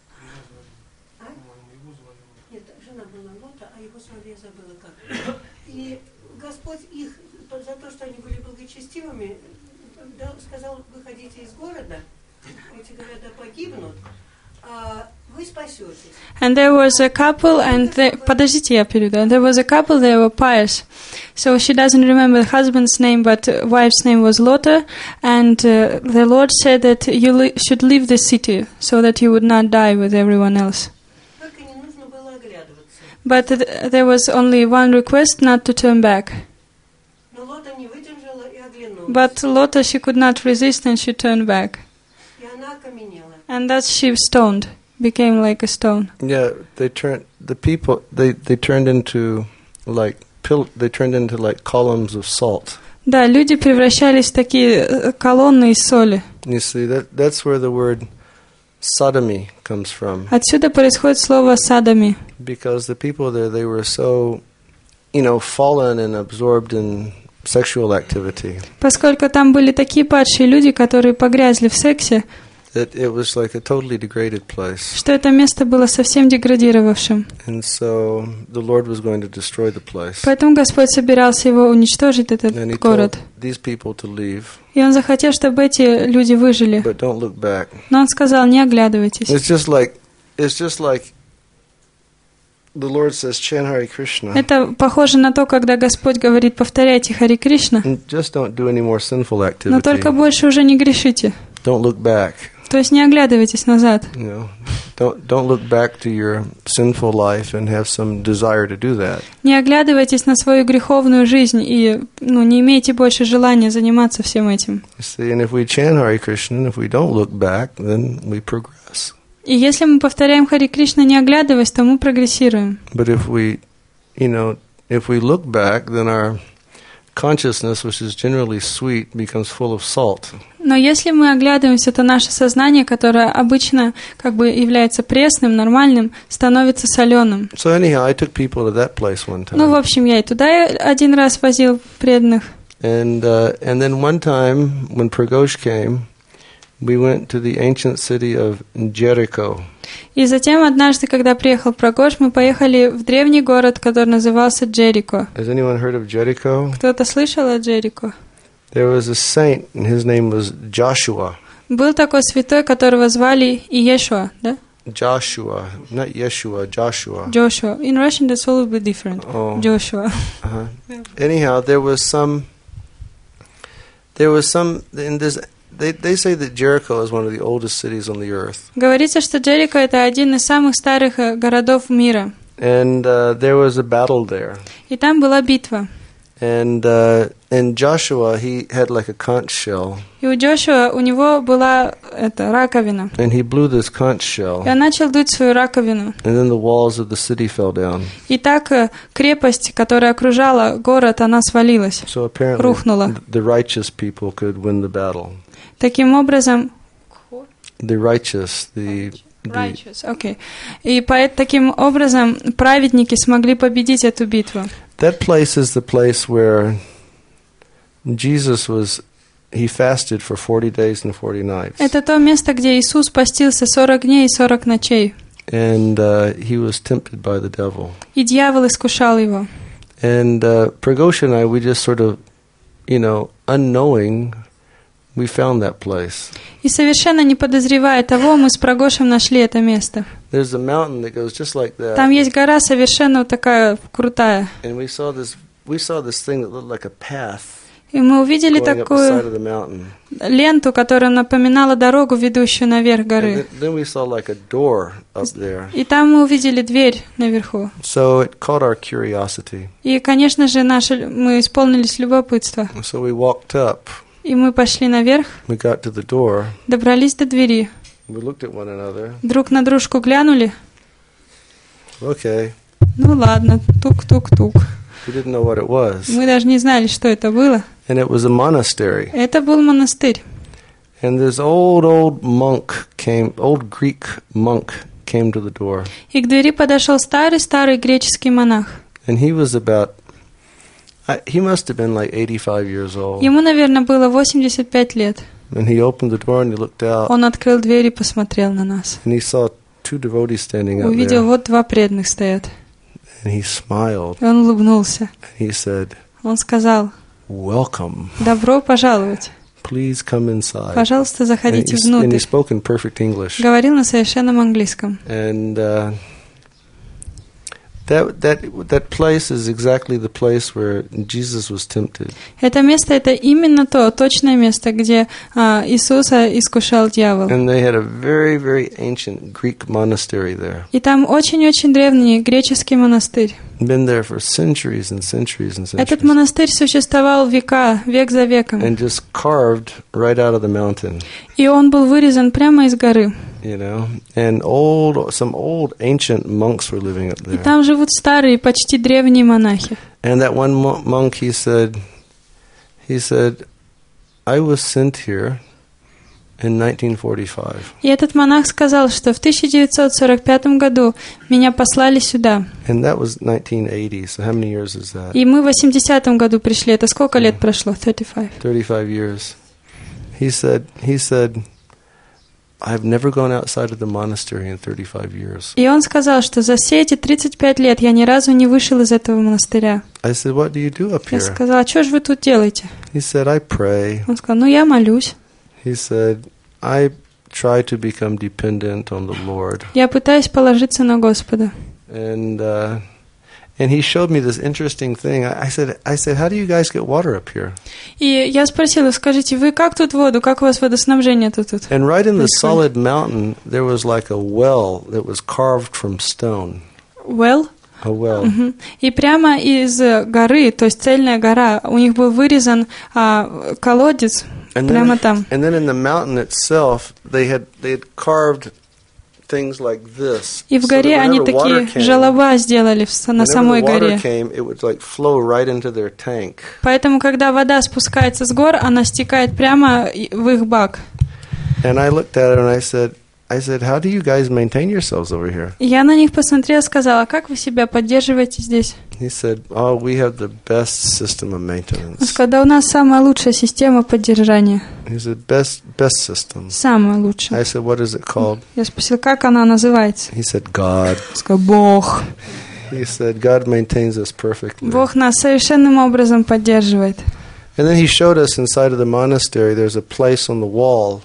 Speaker 3: А? Нет, жена была Лота, а его звали, я забыла как. И Господь их за то, что они были благочестивыми, дал- сказал, выходите из города, эти города погибнут, а вы спасетесь.
Speaker 2: And there was a couple, and they... Подождите, я перейду. And there was a couple, they were pious. So she doesn't remember the husband's name, but uh, wife's name was Lotta. And uh, the Lord said that you li- should leave the city, so that you would not die with everyone else.
Speaker 3: Только не нужно было оглядываться.
Speaker 2: But th- there was only one request, not to turn back.
Speaker 3: Но Лота не выдержала и оглянулась.
Speaker 2: But Lotta, she could not resist, and she turned back.
Speaker 3: И она окаменела.
Speaker 2: And thus she stoned, became like a stone.
Speaker 1: Yeah, they turned the people. They they turned into like pill. They turned into like columns of salt.
Speaker 2: Да, люди превращались в такие э, колонны из соли.
Speaker 1: You see that that's where the word sodomy comes from,
Speaker 2: Отсюда происходит слово «садами».
Speaker 1: because the people there, they were so, you know, fallen and absorbed in sexual activity
Speaker 2: Поскольку там были такие падшие люди, которые погрязли в сексе,
Speaker 1: that it was like a totally degraded place.
Speaker 2: что это место было совсем деградировавшим.
Speaker 1: And so the Lord was going to destroy the place.
Speaker 2: Поэтому Господь собирался его уничтожить, этот
Speaker 1: And he
Speaker 2: город.
Speaker 1: told these people to leave,
Speaker 2: И Он захотел, чтобы эти люди выжили.
Speaker 1: but don't look back.
Speaker 2: Но Он сказал, не оглядывайтесь.
Speaker 1: It's just like it's just like the Lord says, "Chant Hare Krishna."
Speaker 2: Это похоже на то, когда Господь говорит, повторяйте Хари Кришна,
Speaker 1: And just don't do any more sinful
Speaker 2: но только
Speaker 1: activity.
Speaker 2: больше уже не грешите.
Speaker 1: Don't look back.
Speaker 2: То есть не оглядывайтесь назад.
Speaker 1: You know, don't don't look back to your sinful life and have some desire to do that.
Speaker 2: Не оглядывайтесь на свою греховную жизнь и ну, не имейте больше желания заниматься всем этим.
Speaker 1: You see, and if we chant Hare Krishna, and if we don't look back, then we progress.
Speaker 2: И если мы повторяем Хари Кришна, не оглядываясь, то мы прогрессируем.
Speaker 1: But if we, you know, if we look back, then our consciousness, which is generally sweet, becomes full of salt.
Speaker 2: Но если мы оглядываемся, то наше сознание, которое обычно как бы является пресным, нормальным, становится соленым.
Speaker 1: So anyhow, I took people to that place one time.
Speaker 2: Ну, в общем, я и туда один раз возил преданных.
Speaker 1: And uh, and then one time when Pragosh came, we went to the ancient city of Jericho.
Speaker 2: И затем однажды, когда приехал Прагош, мы поехали в древний город, который назывался Джерико.
Speaker 1: Has anyone heard of Jericho?
Speaker 2: Кто-то слышал о Джерико?
Speaker 1: There was a saint, and his name was Joshua.
Speaker 2: Был такой святой, которого звали Иешуа, да?
Speaker 1: Joshua, not Yeshua, Joshua.
Speaker 2: Joshua. In Russian, that's a little bit different.
Speaker 1: Oh.
Speaker 2: Joshua.
Speaker 1: Uh-huh. Anyhow, there was some. There was some in this. They they say that Jericho is one of the oldest cities on the earth,
Speaker 2: Говорится, что Джерико — это один из самых старых э, городов мира.
Speaker 1: and uh, there was a battle there.
Speaker 2: И там была битва.
Speaker 1: And uh, and Joshua, he had like a conch shell,
Speaker 2: И у Джошуа, у него была эта раковина.
Speaker 1: and he blew this conch shell,
Speaker 2: И он начал дуть свою раковину.
Speaker 1: and then the walls of the city fell down.
Speaker 2: И так э, крепость, которая окружала город, она свалилась.
Speaker 1: So apparently,
Speaker 2: Рухнула.
Speaker 1: th- the righteous people could win the battle.
Speaker 2: Таким образом...
Speaker 1: The righteous, the, the
Speaker 2: Righteous, okay. И по, таким образом праведники смогли победить эту битву.
Speaker 1: that place is the place where Jesus was. He fasted for forty days and forty nights,
Speaker 2: Это то место, где Иисус постился сорок дней и сорок ночей.
Speaker 1: and uh, he was tempted by the devil.
Speaker 2: И дьявол искушал его.
Speaker 1: And uh, Pragosh and I, we just sort of, you know, unknowing, we found that place.
Speaker 2: И совершенно не подозревая того, мы с Прагошем нашли это место.
Speaker 1: There's a mountain that goes just like that,
Speaker 2: Там есть гора совершенно вот такая крутая.
Speaker 1: and we saw this. We saw this thing that looked like a path,
Speaker 2: И мы увидели
Speaker 1: going up the side
Speaker 2: такую
Speaker 1: of the mountain.
Speaker 2: ленту, которая напоминала дорогу, ведущую наверх
Speaker 1: And
Speaker 2: горы.
Speaker 1: th- then we saw like a door up there.
Speaker 2: И там мы увидели дверь наверху.
Speaker 1: So it caught our curiosity.
Speaker 2: И, конечно же, наши, мы исполнились любопытства.
Speaker 1: So we walked up.
Speaker 2: И мы пошли наверх,
Speaker 1: We got to the door.
Speaker 2: добрались до двери.
Speaker 1: We looked at one another.
Speaker 2: Друг на дружку глянули.
Speaker 1: Okay.
Speaker 2: Ну ладно, тук-тук-тук.
Speaker 1: We didn't know what it was.
Speaker 2: Мы даже не знали, что это было.
Speaker 1: And it was a monastery.
Speaker 2: Это был монастырь.
Speaker 1: And this old, old monk came, old Greek monk came to the door.
Speaker 2: И к двери подошел старый-старый греческий монах.
Speaker 1: And he was about, I, he must have been like eighty-five years old.
Speaker 2: Ему, наверное, было восемьдесят пять лет.
Speaker 1: And he opened the door and he looked out.
Speaker 2: Он открыл дверь и посмотрел на нас.
Speaker 1: And he saw two devotees standing out
Speaker 2: Увидел,
Speaker 1: there.
Speaker 2: вот два преданных стоят.
Speaker 1: And he smiled.
Speaker 2: И он улыбнулся.
Speaker 1: And he said,
Speaker 2: Он сказал:
Speaker 1: welcome.
Speaker 2: добро пожаловать.
Speaker 1: Please come inside.
Speaker 2: Пожалуйста,
Speaker 1: And
Speaker 2: заходите
Speaker 1: he, and he
Speaker 2: внутрь.
Speaker 1: spoke in perfect English.
Speaker 2: Говорил на совершенном английском.
Speaker 1: And uh, that that that place is exactly the place where Jesus was tempted.
Speaker 2: Это место — это именно то точное место, где а, Иисуса искушал дьявол.
Speaker 1: And they had a very, very ancient Greek monastery there.
Speaker 2: И там очень-очень древний греческий монастырь.
Speaker 1: Been there for centuries and centuries and centuries.
Speaker 2: Этот монастырь существовал века, век за веком.
Speaker 1: And just carved right out of the mountain,
Speaker 2: И он был вырезан прямо из горы.
Speaker 1: you know. And old, some old ancient monks were living up
Speaker 2: И
Speaker 1: there.
Speaker 2: там живут старые, почти древние монахи.
Speaker 1: And that one mo- monk, he said, he said, I was sent here in nineteen forty-five.
Speaker 2: И этот монах сказал, что в тысяча девятьсот сорок пятом году меня послали сюда.
Speaker 1: And that was nineteen eighty, so how many years is that?
Speaker 2: И мы в восьмидесятом году пришли. Это сколько лет прошло? тридцать пять.
Speaker 1: thirty-five years. He said, he said, I've never gone outside of the monastery in thirty-five years.
Speaker 2: И он сказал, что за все эти тридцать пять лет я ни разу не вышел из этого монастыря.
Speaker 1: I said, what do you do up
Speaker 2: Я
Speaker 1: here?
Speaker 2: сказала: а что же вы тут делаете?
Speaker 1: He said, I pray.
Speaker 2: Он сказал: ну я молюсь.
Speaker 1: He said, I try to become dependent on the Lord.
Speaker 2: Я пытаюсь положиться на Господа.
Speaker 1: And uh, and he showed me this interesting thing. I, I said, I said, how do you guys get water up here?
Speaker 2: И я спросила: скажите, вы как тут воду, как у вас водоснабжение тут? тут?
Speaker 1: And right in the
Speaker 2: Происходит.
Speaker 1: solid mountain, there was like a well that was carved from stone.
Speaker 2: Well?
Speaker 1: A well.
Speaker 2: Мгм. И прямо из горы, то есть цельная гора, у них был вырезан а, колодец
Speaker 1: And
Speaker 2: прямо
Speaker 1: then,
Speaker 2: там.
Speaker 1: and then in the mountain itself, they had they had carved things like this.
Speaker 2: И в
Speaker 1: So
Speaker 2: горе
Speaker 1: that
Speaker 2: они
Speaker 1: whenever
Speaker 2: такие
Speaker 1: water came,
Speaker 2: желоба сделали в с- на
Speaker 1: whenever
Speaker 2: самой
Speaker 1: the water
Speaker 2: горе.
Speaker 1: came, it would like flow right into their tank.
Speaker 2: Поэтому, когда вода спускается с гор, она стекает прямо и- в их бак.
Speaker 1: And I looked at it and I said, I said, how do you guys maintain yourselves over here?
Speaker 2: И я на них посмотрела, сказала: как вы себя поддерживаете здесь?
Speaker 1: He said, oh, we have the best system of
Speaker 2: Он
Speaker 1: maintenance.
Speaker 2: сказал: да у нас самая лучшая система поддержания.
Speaker 1: He said, best best system.
Speaker 2: Самая лучшая.
Speaker 1: I said, what is it called?
Speaker 2: Я спросила: как она называется?
Speaker 1: He said, God.
Speaker 2: Он сказал: Бог.
Speaker 1: He said, God maintains us perfectly.
Speaker 2: Бог нас совершенным образом поддерживает.
Speaker 1: And then he showed us inside of the monastery, there's a place on the wall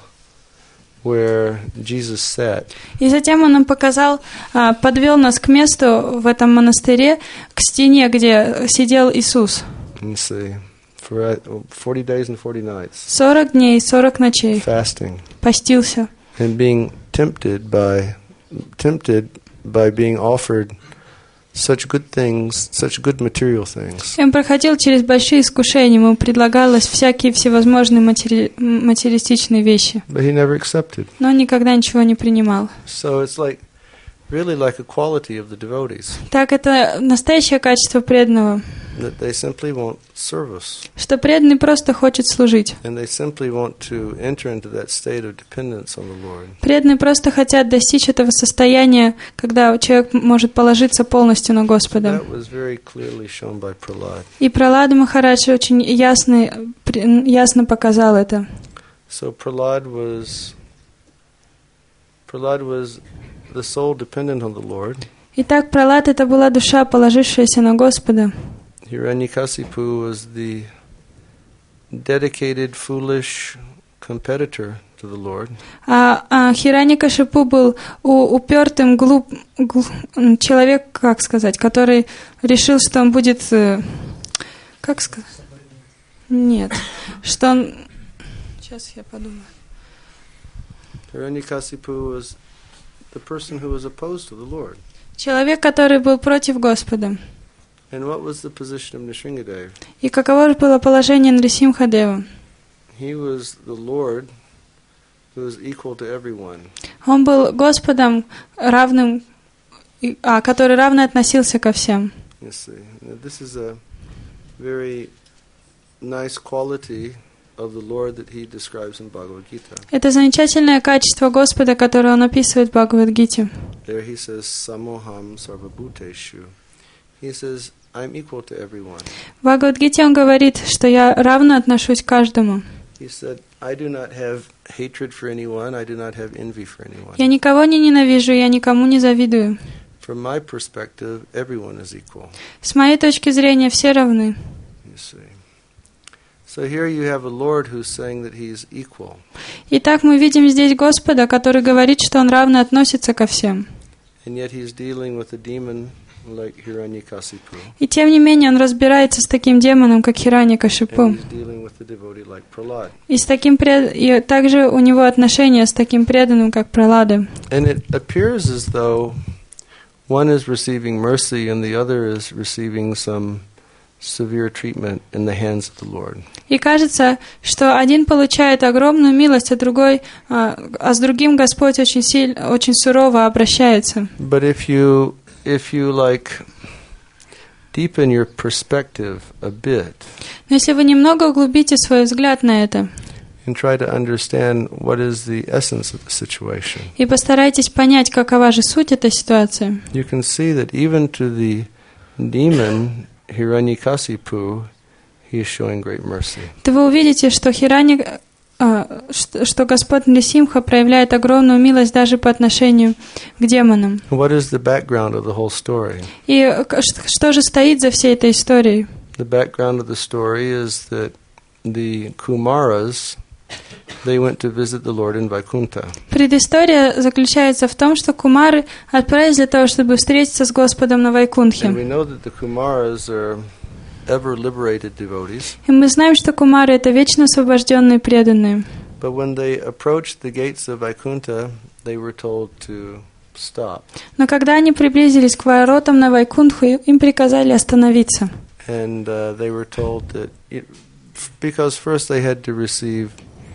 Speaker 1: where Jesus sat.
Speaker 2: И затем он нам показал, а, подвел нас к месту в этом монастыре, к стене, где сидел Иисус.
Speaker 1: Let me see. For uh, forty days and forty nights.
Speaker 2: Сорок дней, сорок ночей
Speaker 1: Fasting.
Speaker 2: постился.
Speaker 1: And being tempted by, tempted by being offered such good things, such good material things.
Speaker 2: И он проходил через большие искушения, ему предлагалось всякие всевозможные матери... материалистичные вещи,
Speaker 1: But he never accepted.
Speaker 2: но он никогда ничего не принимал.
Speaker 1: So it's like, really like a quality of the devotees,
Speaker 2: Так это настоящее качество преданного,
Speaker 1: that they simply want service.
Speaker 2: что преданный просто хочет служить.
Speaker 1: And they simply want to enter into that state of dependence on the Lord.
Speaker 2: Преданные просто хотят достичь этого состояния, когда человек может положиться полностью на Господа.
Speaker 1: That was very clearly shown by Prahlad.
Speaker 2: И Пралад Махарадж очень ясно, при- ясно показал это.
Speaker 1: So Prahlad was, Prahlad was the soul dependent on the Lord.
Speaker 2: Итак, Пралад — это была душа, положившаяся на Господа.
Speaker 1: Hiranyakasipu was the dedicated, foolish competitor to the Lord.
Speaker 2: А, а Хираньякашипу был у, упертым глуп, глуп, м, человек, как сказать, который решил, что он будет, э, как сказать, Нет. Что он... Сейчас я подумаю.
Speaker 1: Hiranyakasipu was the person who was opposed to the Lord.
Speaker 2: Человек, который был против Господа.
Speaker 1: And what was the position of Nrsingadev?
Speaker 2: И каково же было положение Нрисимхадева?
Speaker 1: He was the Lord who was equal to everyone.
Speaker 2: Он был Господом равным, а, который равно относился ко всем.
Speaker 1: You see, now, this is a very nice quality of the Lord that he describes in Bhagavad Gita.
Speaker 2: Это замечательное качество Господа, которое он описывает в Бхагавад-гите.
Speaker 1: There he says, Samoham sarvabhuteshu. He says, I'm equal to everyone.
Speaker 2: В Бхагавад-гите он говорит, что я равно отношусь к каждому.
Speaker 1: He said, I do not have hatred for anyone, I do not have envy for anyone.
Speaker 2: Я никого не ненавижу, я никому не завидую.
Speaker 1: From my perspective, everyone is equal.
Speaker 2: С моей точки зрения, все равны.
Speaker 1: You see. So here you have a Lord who's saying that he is equal.
Speaker 2: Итак, мы видим здесь Господа, который говорит, что он равно относится ко всем.
Speaker 1: And yet he's dealing with a demon like Hiranyakasipu.
Speaker 2: И тем не менее он разбирается с таким демоном, как Хираньякашипу.
Speaker 1: And he's dealing with a devotee like Prahlad.
Speaker 2: И, с таким пред... и также у него отношения с таким преданным, как Пралада.
Speaker 1: And it appears as though one is receiving mercy and the other is receiving some severe treatment in the hands of the Lord.
Speaker 2: И кажется, что один получает огромную милость, а другой, а, а с другим Господь очень сильно, очень сурово обращается.
Speaker 1: But if you if you like deepen your perspective a bit
Speaker 2: Но если вы немного углубите свой взгляд на это
Speaker 1: and try to understand what is the essence of the situation,
Speaker 2: и постарайтесь понять, какова же суть этой ситуации,
Speaker 1: you can see that even to the demon Hiranyakasipu, he is showing great mercy.
Speaker 2: то вы увидите, что Хираня, а, что, что Господь Нрисимха проявляет огромную милость даже по отношению к демонам.
Speaker 1: What is the background of the whole story?
Speaker 2: И к- ш- что же стоит за всей этой историей?
Speaker 1: The background of the story is that the Kumaras, they went to visit the Lord in Vaikuntha.
Speaker 2: Предыстория заключается в том, что кумары отправились для того, чтобы встретиться с Господом на
Speaker 1: And
Speaker 2: Вайкунтхе.
Speaker 1: we know that the Kumaras are ever liberated devotees.
Speaker 2: И мы знаем, что кумары — это вечно освобожденные преданные.
Speaker 1: But when they approached the gates of Vaikuntha, they were told to stop.
Speaker 2: Но когда они приблизились к воротам на Вайкунтху, им приказали остановиться.
Speaker 1: And uh, they were told that, it, because first they had to receive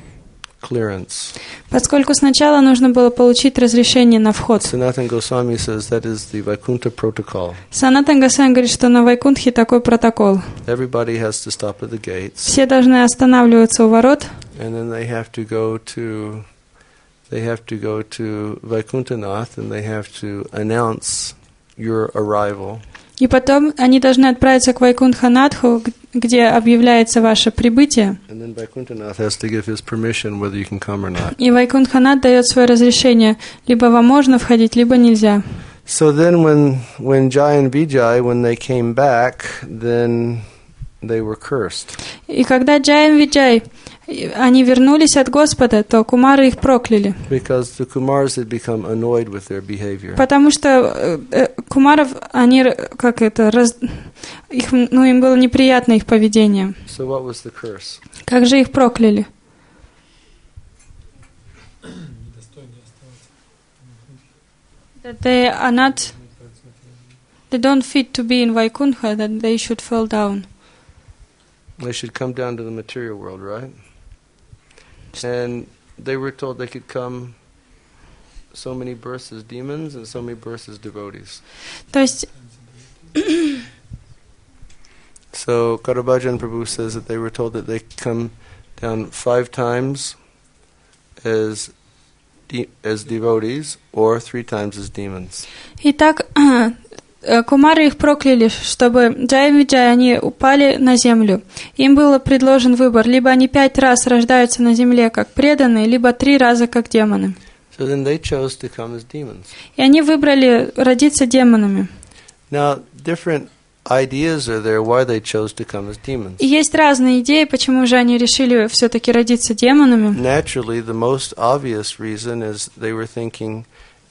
Speaker 1: clearance.
Speaker 2: Поскольку сначала нужно было получить разрешение на вход.
Speaker 1: Sanatana Goswami says that is the Vaikuntha protocol.
Speaker 2: Санатан Госвами говорит, что на Вайкунтхе такой протокол.
Speaker 1: Everybody has to stop at the gates,
Speaker 2: Все должны останавливаться у ворот,
Speaker 1: and then they have to go to they have to go to Vaikuntanath, and they have to announce your arrival.
Speaker 2: и потом они должны отправиться к Вайкунтханатху, г- где объявляется ваше прибытие.
Speaker 1: And then Vaikuntanath has to give his permission whether you can come or not.
Speaker 2: И Вайкунтханат дает свое разрешение. Либо вам можно входить, либо нельзя.
Speaker 1: So then when when Jai and Vijay, when they came back, then they were cursed.
Speaker 2: И когда Джай и Виджай, они вернулись от Господа, то кумары их прокляли.
Speaker 1: Because the Kumars had become annoyed with their behavior.
Speaker 2: Потому что э, э, кумаров, они, р- как это, раз, их, ну, им было неприятно их поведение.
Speaker 1: So what was the curse?
Speaker 2: Как же их прокляли? That they are not, they don't fit to be in Vaikuntha, that they should fall down.
Speaker 1: They should come down to the material world, right? And they were told they could come so many births as demons and so many births as devotees.
Speaker 2: То есть,
Speaker 1: So Karabhajan Prabhu says that they were told that they could come down five times as de- as devotees or three times as demons.
Speaker 2: итак, э, кумары их прокляли, чтобы Джай и Виджай, они упали на землю. Им был предложен выбор, либо они пять раз рождаются на земле как преданные, либо три раза как демоны.
Speaker 1: So then they chose to come as demons.
Speaker 2: И они выбрали родиться демонами.
Speaker 1: Now, different ideas are there why they chose to come as demons.
Speaker 2: И есть разные идеи, почему же они решили все-таки родиться демонами.
Speaker 1: Naturally, the most obvious reason is they were thinking,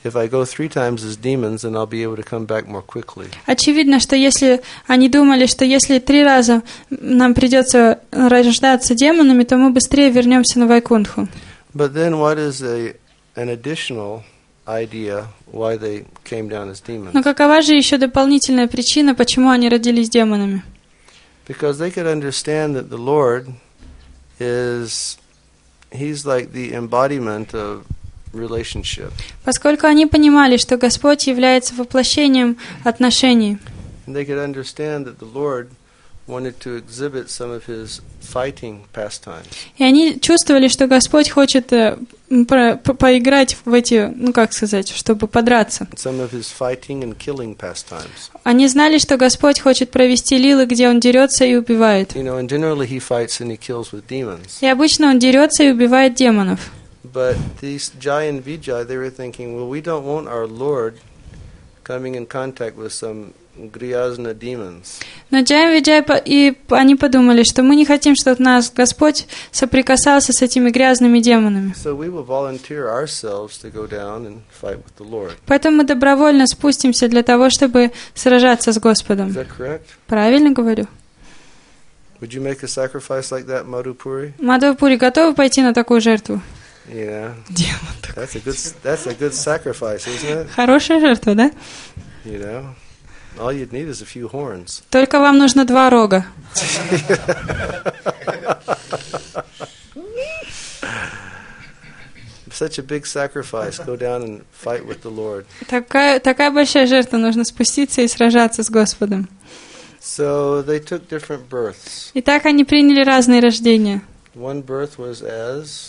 Speaker 1: if I go three times as demons, then I'll be able to come back more quickly.
Speaker 2: Очевидно, что если они думали, что если три раза нам придется рождаться демонами, то мы быстрее вернемся на Вайкунтху.
Speaker 1: But then what is a, an additional idea why they came down as demons?
Speaker 2: Но какова же еще дополнительная причина, почему они родились демонами?
Speaker 1: Because they could understand that the Lord is, He's like the embodiment of relationship.
Speaker 2: Поскольку они понимали, что Господь является воплощением отношений.
Speaker 1: And they could understand that the Lord wanted to exhibit some of His fighting pastimes.
Speaker 2: И они чувствовали, что Господь хочет э, про, по, поиграть в эти, ну как сказать, чтобы подраться.
Speaker 1: Some of His fighting and killing pastimes.
Speaker 2: Они знали, что Господь хочет провести лилы, где Он дерется и убивает.
Speaker 1: You know, and generally He fights and He kills with demons.
Speaker 2: И обычно Он дерется и убивает демонов.
Speaker 1: But these Jai and Vijay, they were thinking, well, we don't want our Lord coming in contact with some грязные demons.
Speaker 2: Но Джай и Виджай и они подумали, что мы не хотим, чтобы нас Господь соприкасался с этими грязными демонами.
Speaker 1: So we will volunteer ourselves to go down and fight with the Lord.
Speaker 2: Поэтому мы добровольно спустимся для того, чтобы сражаться с Господом.
Speaker 1: Is that correct?
Speaker 2: Правильно говорю?
Speaker 1: Would you make a sacrifice like that, Madhupuri?
Speaker 2: Мадхупури, готовы пойти на такую жертву?
Speaker 1: Yeah.
Speaker 2: Демон такой.
Speaker 1: That's a good that's a good sacrifice, isn't it?
Speaker 2: Хорошая жертва, да?
Speaker 1: You know. All you'd need is a few horns.
Speaker 2: Только вам нужно два рога.
Speaker 1: Such a big sacrifice. Go down and fight with the Lord.
Speaker 2: Такая, такая большая жертва, нужно спуститься и сражаться с Господом.
Speaker 1: So they took different births.
Speaker 2: Итак, они приняли разные рождения.
Speaker 1: One birth was as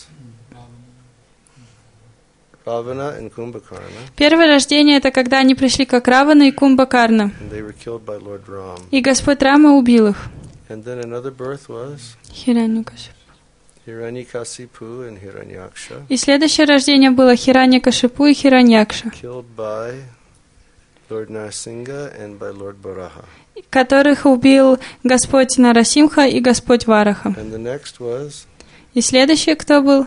Speaker 1: Ravana and Kumbhakarna.
Speaker 2: Первое рождение — это когда они пришли как Равана и Кумбхакарна.
Speaker 1: And they were killed by Lord Ram.
Speaker 2: И Господь Рама убил их.
Speaker 1: And then another birth was
Speaker 2: Хираньякашипу.
Speaker 1: Hiranyakasipu and Hiranyaksha,
Speaker 2: И следующее рождение было Хираньякашипу и Хираньякша,
Speaker 1: killed by Lord Narasingha and by Lord Baraha.
Speaker 2: которых убил Господь Нарасимха и Господь Вараха.
Speaker 1: And the next was
Speaker 2: И следующее кто был?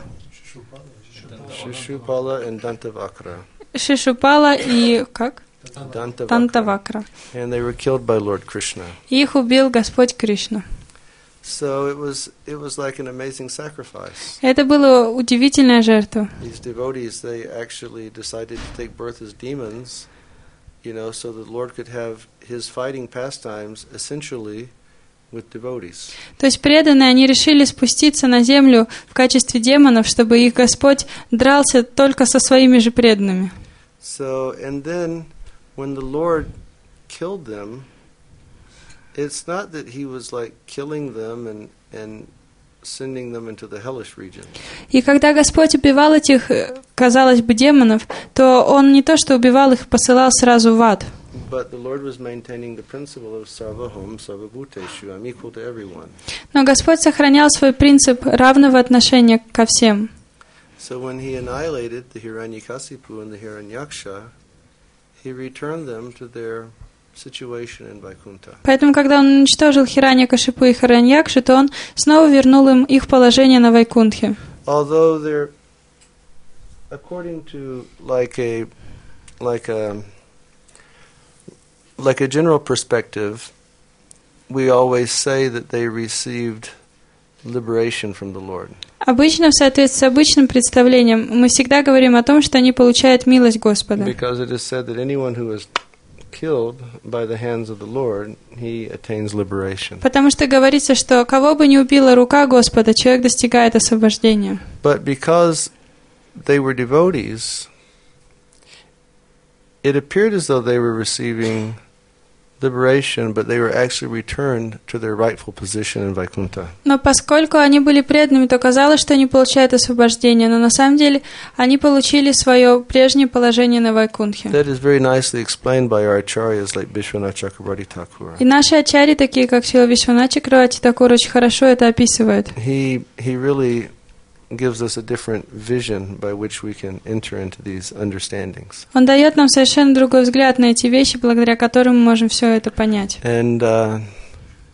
Speaker 1: Shishupala and Dantavakra.
Speaker 2: Шишупала и как?
Speaker 1: Dantavakra.
Speaker 2: Тантавакра.
Speaker 1: And they were killed by Lord Krishna.
Speaker 2: И их убил Господь Кришна.
Speaker 1: So it was it was like an amazing sacrifice.
Speaker 2: Это была удивительная жертва.
Speaker 1: These devotees, they actually decided to take birth as demons, you know, so the Lord could have His fighting pastimes essentially with devotees.
Speaker 2: То есть преданные, они решили спуститься на землю в качестве демонов, чтобы их Господь дрался только со своими же преданными.
Speaker 1: So, and then when the Lord killed them, it's not that He was like killing them and and sending them into the hellish region.
Speaker 2: И когда Господь убивал этих, казалось бы, демонов, то Он не то что убивал их, посылал сразу в ад.
Speaker 1: But the Lord was maintaining the principle of sarvahom sarvabhuteshu. I'm equal to everyone.
Speaker 2: Но Господь сохранял свой принцип равного отношения ко всем.
Speaker 1: So when He annihilated the Hiranyakasipu and the Hiranyaksha, He returned them to their situation in Vaikuntha.
Speaker 2: Поэтому, когда Он уничтожил Хираньякашипу и Хираньякшу, то Он снова вернул им их положение на Вайкунтхе.
Speaker 1: Although they're, according to like a, like a, like a general perspective, we always say that they received liberation from the Lord.
Speaker 2: Обычно, в соответствии с обычным представлением, мы всегда говорим о том, что они получают милость Господа.
Speaker 1: Because it is said that anyone who is killed by the hands of the Lord, he attains liberation.
Speaker 2: Потому что говорится, что кого бы ни убила рука Господа, человек достигает освобождения.
Speaker 1: But because they were devotees, it appeared as though they were receiving liberation, but they were actually returned to their rightful position in Vaikuntha.
Speaker 2: Но поскольку они были преданными, то казалось, что они получают освобождение, но на самом деле они получили свое прежнее положение на Вайкунтхе.
Speaker 1: That is very nicely explained by our acharyas like Vishwanath Chakrabarti Thakur.
Speaker 2: И наши ачарьи, такие как Шрила Вишванат Чакрабарти Тхакур, очень хорошо это описывают.
Speaker 1: He he really gives us a different vision by which we can enter into these understandings.
Speaker 2: Он дает нам совершенно другой взгляд на эти вещи, благодаря которым мы можем все это понять.
Speaker 1: And uh,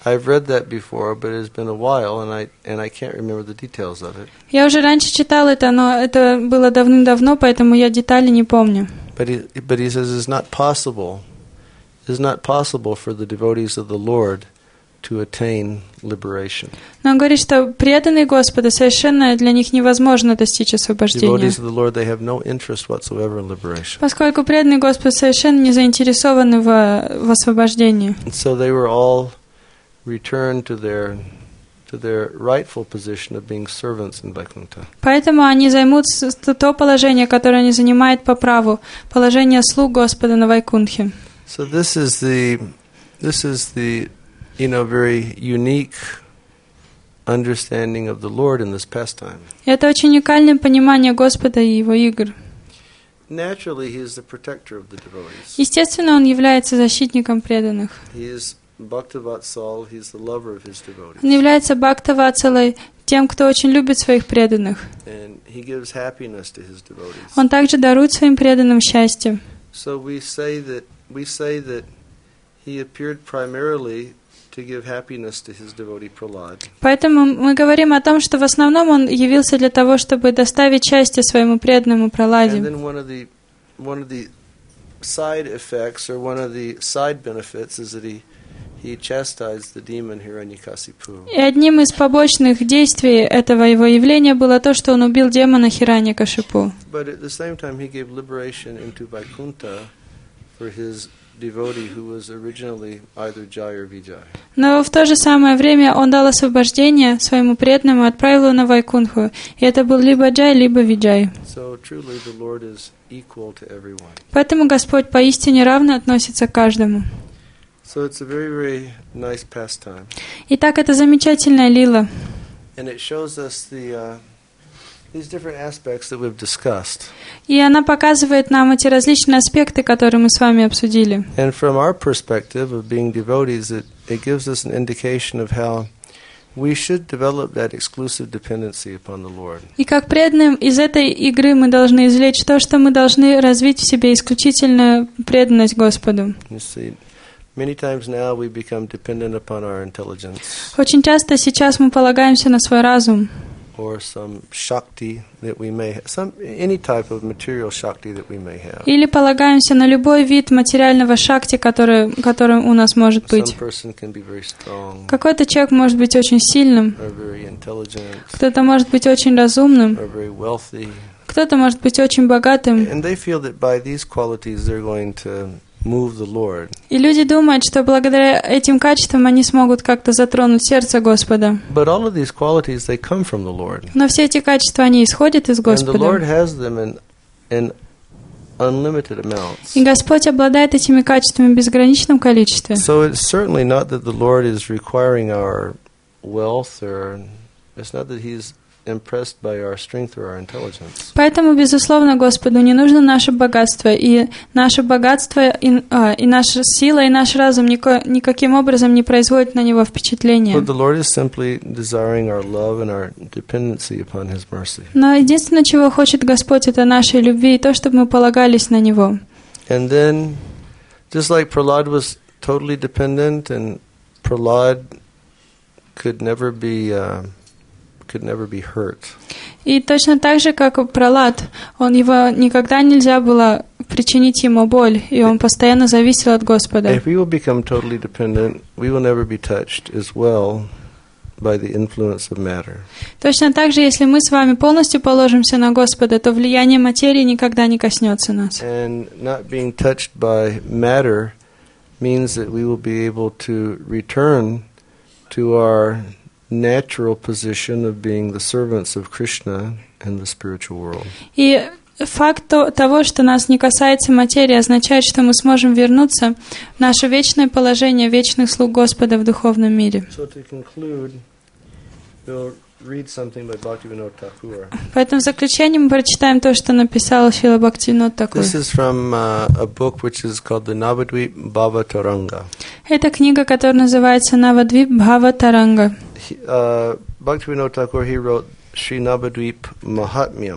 Speaker 1: I've read that before, but it's been a while, and I and I can't remember the details of it.
Speaker 2: Я уже раньше читал это, но это было давным-давно, поэтому я детали не помню.
Speaker 1: But he, but he says it's not possible, it's not possible for the devotees of the Lord to attain liberation.
Speaker 2: Но он говорит, что преданные Господа совершенно для них невозможно достичь освобождения.
Speaker 1: Devotees of the Lord, they have no interest whatsoever in liberation.
Speaker 2: Поскольку преданные Господа совершенно не заинтересованы в, в освобождении.
Speaker 1: And so they were all returned to their to their rightful position of being servants in Vaikuntha.
Speaker 2: Поэтому они займут то положение, которое они занимают по праву, положение слуг Господа на Вайкунтхе.
Speaker 1: So this is the this is the you know very unique understanding of the Lord in this pastime.
Speaker 2: Это очень уникальное понимание Господа и Его игр.
Speaker 1: Naturally, he is the protector of the devotees.
Speaker 2: Естественно, Он является защитником преданных.
Speaker 1: He is Bhakta-Vatsal, he is the lover of his devotees.
Speaker 2: Он является Бхакта-Ватсалой, тем, кто очень любит своих преданных.
Speaker 1: And he gives happiness to his devotees.
Speaker 2: Он также дарует своим преданным счастье.
Speaker 1: So we say that we say that he appeared primarily to give happiness to his devotee Prahlad.
Speaker 2: Поэтому мы говорим о том, что в основном он явился для того, чтобы доставить счастье своему преданному Прахладе.
Speaker 1: And then one of the one of the side effects or one of the side benefits is that he he chastised the demon Hiranyakasipu.
Speaker 2: И одним из побочных действий этого его явления было то, что он убил демона Хираньякашипу.
Speaker 1: But at the same time he gave liberation into Vaikuntha for his devotee who was originally either Jai or Vijay.
Speaker 2: Но в то же самое время он дал освобождение своему преданному и отправил его на Вайкунтху. И это был либо Джай, либо Виджай.
Speaker 1: So truly the Lord is equal to everyone.
Speaker 2: Поэтому Господь поистине равно относится к каждому.
Speaker 1: So it's a very, very nice pastime.
Speaker 2: Итак, это замечательная лила.
Speaker 1: And it shows us the uh, these different aspects that we've discussed.
Speaker 2: И она показывает нам эти различные аспекты, которые мы с вами обсудили.
Speaker 1: And from our perspective of being devotees, it, it gives us an indication of how we should develop that exclusive dependency upon the Lord.
Speaker 2: И как преданным из этой игры мы должны извлечь то, что мы должны развить в себе исключительную преданность Господу.
Speaker 1: You see, many times now we become dependent upon our intelligence
Speaker 2: Очень часто сейчас мы полагаемся на свой разум.
Speaker 1: or some shakti that we may have, some any type of material shakti that we may have.
Speaker 2: Или полагаемся на любой вид материального шакти, который, которым у нас может
Speaker 1: Some
Speaker 2: быть.
Speaker 1: person can be very strong
Speaker 2: Какой-то человек может быть очень сильным,
Speaker 1: or very intelligent
Speaker 2: кто-то может быть очень разумным,
Speaker 1: or very wealthy.
Speaker 2: кто-то может быть очень богатым.
Speaker 1: And they feel that by these qualities they're going to move the Lord.
Speaker 2: И люди думают, что благодаря этим качествам они смогут как-то затронуть сердце Господа.
Speaker 1: But all of these qualities, they come from the Lord.
Speaker 2: Но все эти качества, они исходят из
Speaker 1: And the Lord
Speaker 2: Господа.
Speaker 1: has them in, in unlimited amounts.
Speaker 2: И Господь обладает этими качествами в безграничном количестве.
Speaker 1: So it's certainly not that the Lord is requiring our wealth, or it's not that He's impressed by our strength or our intelligence.
Speaker 2: Поэтому, безусловно, Господу не нужно наше богатство. И наше богатство, и, а, и наша сила, и наш разум нико, никаким образом не производят на него впечатления.
Speaker 1: But the Lord is simply desiring our love and our dependency upon His mercy.
Speaker 2: Но единственное, чего хочет Господь, это нашей любви и то, чтобы мы полагались на Него.
Speaker 1: And then, just like Prahlad was totally dependent, and Prahlad could never be uh, could never be hurt.
Speaker 2: И точно так же, как и Пралад, он его никогда нельзя было причинить ему боль, и он постоянно зависел от Господа.
Speaker 1: If we will become totally dependent, we will never be touched as well by the influence of matter.
Speaker 2: Точно так же, если мы с вами полностью положимся на Господа, то влияние материи никогда не коснется нас.
Speaker 1: And not being touched by matter means that we will be able to return to our natural position of being the servants of Krishna in the spiritual world.
Speaker 2: И факт того, что нас не касается материи, означает, что мы сможем вернуться в наше вечное положение вечных слуг Господа в духовном мире.
Speaker 1: So to conclude, we'll read something by Bhaktivinoda Thakur.
Speaker 2: Поэтому в заключение мы прочитаем то, что написал Шрила Бхактивинода Тхакур.
Speaker 1: This is from uh, a book which is called the Navadvip Bhava Taranga.
Speaker 2: Это книга, которая называется «Навадвип Бхава Таранга».
Speaker 1: He, uh, Bhaktivinoda Thakur, he wrote Sri Navadvip Mahatmyam.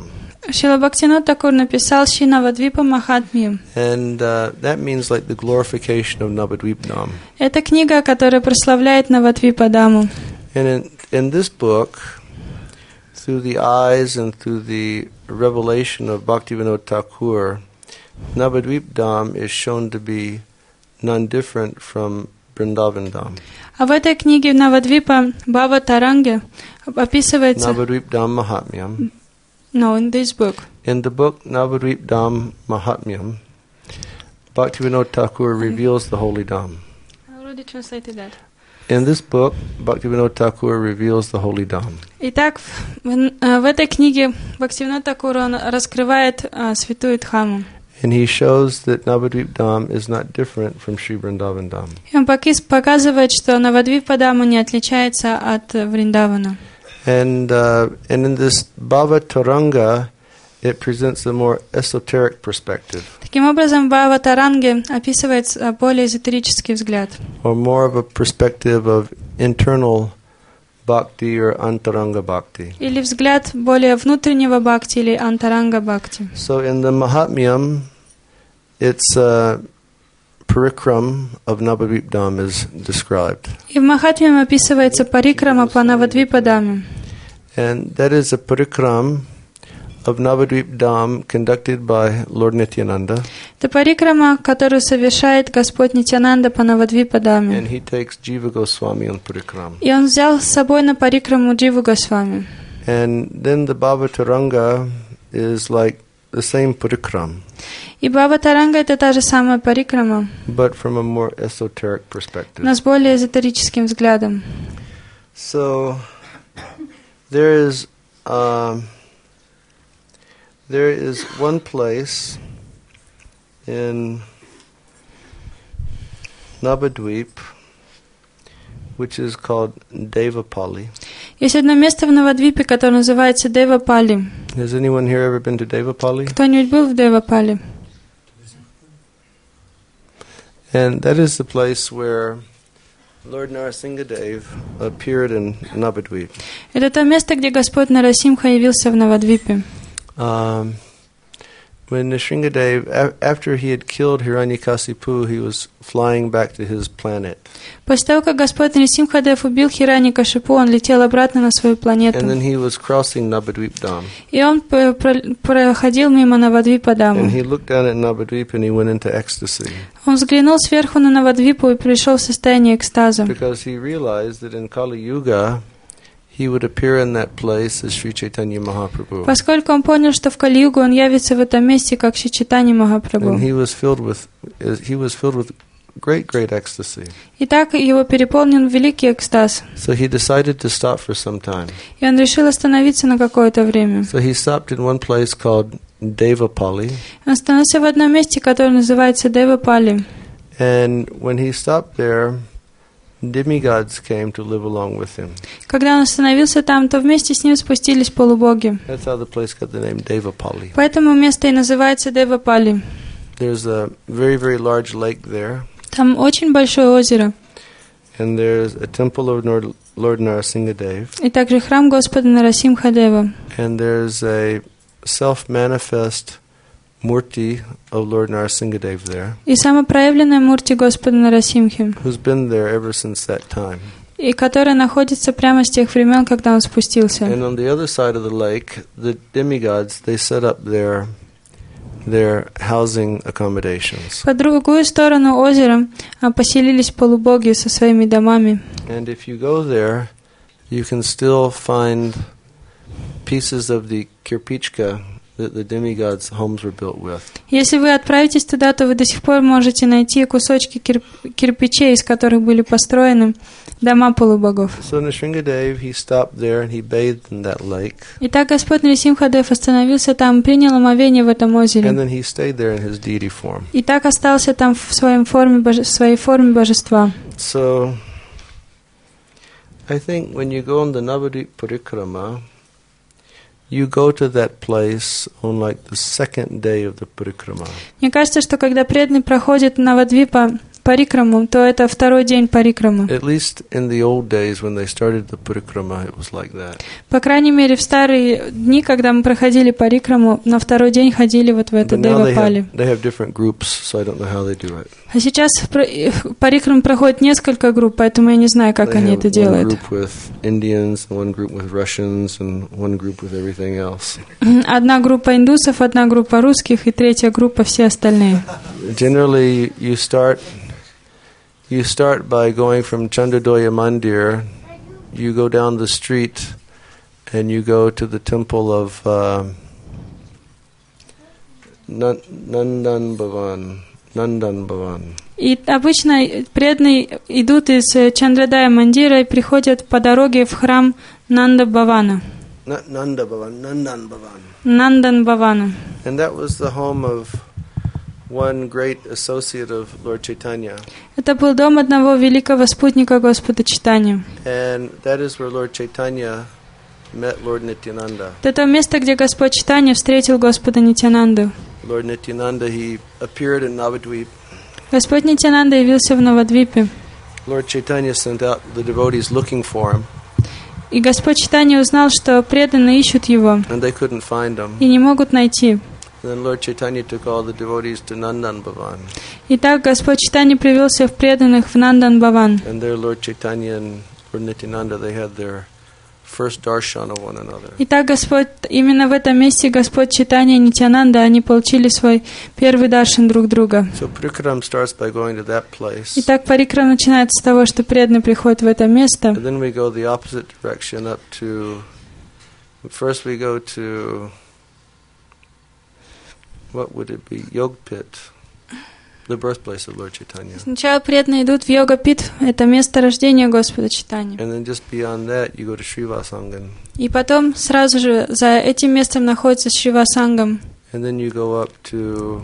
Speaker 2: Шрила Бхактивинода Тхакур написал Шри Навадвипа Махатмью.
Speaker 1: And uh, that means like the glorification of Navadvip Dham.
Speaker 2: Это книга, которая прославляет Навадвипа Даму.
Speaker 1: And in, in this book, through the eyes and through the revelation of Bhaktivinoda Thakur, Navadvip Dham is shown to be none different from Vrindavan Dham.
Speaker 2: А в этой книге Навадвипа Бхава Таранги описывается...
Speaker 1: Navadvip Dham Mahatmyam.
Speaker 2: No, in this book.
Speaker 1: In the book Navadvip Dham Mahatmyam, Bhaktivinoda Thakur reveals the holy Dham.
Speaker 2: I already translated that.
Speaker 1: In this book, Bhaktivinoda Thakur reveals the holy Dham.
Speaker 2: Итак, в, в этой книге Бхактивинода Тхакур он раскрывает а, святую Дхамму.
Speaker 1: And he shows that Navadvip Dham is not different from Sri Vrindavan Dham.
Speaker 2: И он показывает, что Навадвипа Дама не отличается от Вриндавана.
Speaker 1: And uh, and in this Bhava Taranga, it presents a more esoteric perspective.
Speaker 2: Таким образом, в Бхава Таранге описывается более эзотерический взгляд.
Speaker 1: Or more of a perspective of internal bhakti or antaranga bhakti.
Speaker 2: Или взгляд более внутреннего бхакти или антаранга бхакти.
Speaker 1: So in the Mahatmyam, it's a parikram of Navadvip Dham is described.
Speaker 2: И в Махатмье описывается парикрама по Навадвипа Даме.
Speaker 1: And that is a parikram of Navadvip Dham conducted by Lord Nityananda.
Speaker 2: Это парикрама, которую совершает Господь Нитьянанда по Навадвипа Даме.
Speaker 1: And he takes Jiva Goswami on parikram.
Speaker 2: И он взял с собой на парикраму Дживу Госвами.
Speaker 1: And then the Bhava Taranga is like the same parikram,
Speaker 2: И Бхава Таранга — это та же самая парикрама,
Speaker 1: but from a more esoteric perspective.
Speaker 2: но с более эзотерическим взглядом.
Speaker 1: So there is um, there is one place in Navadvip which is called Devapali.
Speaker 2: Есть одно место в Навадвипе, которое называется Девапали.
Speaker 1: Has anyone here ever been to Devapali?
Speaker 2: Кто-нибудь был в Девапали?
Speaker 1: And that is the place where Lord Narasimhadev appeared in Navadvip.
Speaker 2: Это то место, где Господь Нарасимха явился в Навадвипе.
Speaker 1: Um, when Nrsingadev, a- after he had killed Hiranyakasipu, he was flying back to his planet.
Speaker 2: После того, как Господь Нарасимхадев убил Хираньякашипу, он летел обратно на свою планету.
Speaker 1: And then he was crossing Navadvip Dham.
Speaker 2: И он п- про- проходил мимо Навадвипа
Speaker 1: And
Speaker 2: Даму.
Speaker 1: he looked down at Navadvip and he went into ecstasy.
Speaker 2: Он взглянул сверху на Навадвипу и пришел в состояние экстаза.
Speaker 1: Because he realized that in Kali Yuga, he would appear in that place as Sri Chaitanya Mahaprabhu.
Speaker 2: Поскольку он понял, что в Кали-югу он явится в этом месте, как Шри Чайтанья Махапрабху.
Speaker 1: And he was filled with, he was filled with great, great ecstasy.
Speaker 2: И так его переполнил великий экстаз.
Speaker 1: So he decided to stop for some time.
Speaker 2: И он решил остановиться на какое-то время.
Speaker 1: So he stopped in one place called Devapali.
Speaker 2: Он остановился в одном месте, которое называется Девапали.
Speaker 1: And when he stopped there, demigods came to live along with him.
Speaker 2: Когда он остановился там, то вместе с ним спустились полубоги.
Speaker 1: That's how the place got the name Devapali.
Speaker 2: Поэтому место и называется Девапали.
Speaker 1: There's a very, very large lake there.
Speaker 2: Там очень большое озеро.
Speaker 1: And there's a temple of Lord, Lord Narasimhadev.
Speaker 2: И также храм Господа Нарасимхадева.
Speaker 1: And there's a self-manifest murti of Lord Narasimhadev there,
Speaker 2: И самопроявленная мурти Господа Нарасимхи,
Speaker 1: who's been there ever since that time.
Speaker 2: и которая находится прямо с тех времен, когда он спустился.
Speaker 1: And on the other side of the lake, the demigods, they set up their their housing accommodations.
Speaker 2: По другую сторону озера а, поселились полубоги со своими домами.
Speaker 1: And if you go there, you can still find pieces of the kirpichka that the demigods' homes were built with.
Speaker 2: Если вы отправитесь туда, то вы до сих пор можете найти кусочки кир- кирпичей, из которых были построены дома полубогов.
Speaker 1: So Nrsingadev, he stopped there and he bathed in that lake.
Speaker 2: Итак, Господь Нарисимхадев остановился там, принял омовение в этом
Speaker 1: And
Speaker 2: озере.
Speaker 1: then he stayed there in his deity form.
Speaker 2: И так остался там в, своем форме, боже- в своей форме божества.
Speaker 1: So I think when you go on the Navadvip Parikrama, you go to that place on like the second day of the Parikrama.
Speaker 2: Мне кажется, что когда преданный проходит Навадвипа парикраму, то это второй день парикрамы.
Speaker 1: At least in the old days when they started the parikrama, it was like that.
Speaker 2: По крайней мере, в старые дни, когда мы проходили парикраму, на второй день ходили вот в это
Speaker 1: But now they
Speaker 2: Девапали.
Speaker 1: have, they have different groups, so I don't know how they do it.
Speaker 2: А сейчас парикрам проходит несколько групп, поэтому я не знаю, как
Speaker 1: They
Speaker 2: они
Speaker 1: have
Speaker 2: это
Speaker 1: one
Speaker 2: делают.
Speaker 1: group with Indians, one group with Russians, and one group with everything else.
Speaker 2: Одна группа индусов, одна группа русских и третья группа все остальные.
Speaker 1: Generally, you start you start by going from Chandradoya Mandir. You go down the street, and you go to the temple of uh, Nandan Bhavan. Nandan Bhavan.
Speaker 2: И обычно преданные идут из Чандрадая Мандира и приходят по дороге в храм Нанда Бхавана.
Speaker 1: Nanda Bhavan, Nandan Bhavan.
Speaker 2: Нандан Бхавана.
Speaker 1: And that was the home of one great associate of Lord Chaitanya.
Speaker 2: Это был дом одного великого спутника Господа Чайтаньи.
Speaker 1: And that is where Lord Chaitanya met Lord Nityananda.
Speaker 2: Это то место, где Господь Чайтанья встретил Господа Нитянанду.
Speaker 1: Lord Nityananda, he appeared in Navadvip.
Speaker 2: Господь Нитянанда явился в Навадвипе.
Speaker 1: Lord Chaitanya sent out the devotees looking for him,
Speaker 2: И Господь Чайтанья узнал, что преданные ищут его
Speaker 1: and they couldn't find him.
Speaker 2: и не могут найти.
Speaker 1: And then Lord Chaitanya took all the devotees to Nandan Bhavan.
Speaker 2: Итак, Господь Чайтанья привел всех преданных в Нандан Бхаван.
Speaker 1: And there Lord Chaitanya and Lord Nityananda, they had their first darshan of one another.
Speaker 2: Итак, Господь, именно в этом месте Господь Чайтанья и Нитянанда, они получили свой первый даршан друг друга.
Speaker 1: So Parikram starts by going to that place.
Speaker 2: Итак, парикрам начинается с того, что преданные приходят в это место.
Speaker 1: And then we go the opposite direction up to, first we go to, what would it be, Yogpit, the birthplace of Lord Chaitanya.
Speaker 2: Сначала преданные идут в Йога-Пит, это место рождения Господа Чайтаньи.
Speaker 1: And then just beyond that, you go to Srivasangan.
Speaker 2: И потом сразу же за этим местом находится Шривасангам.
Speaker 1: And then you go up to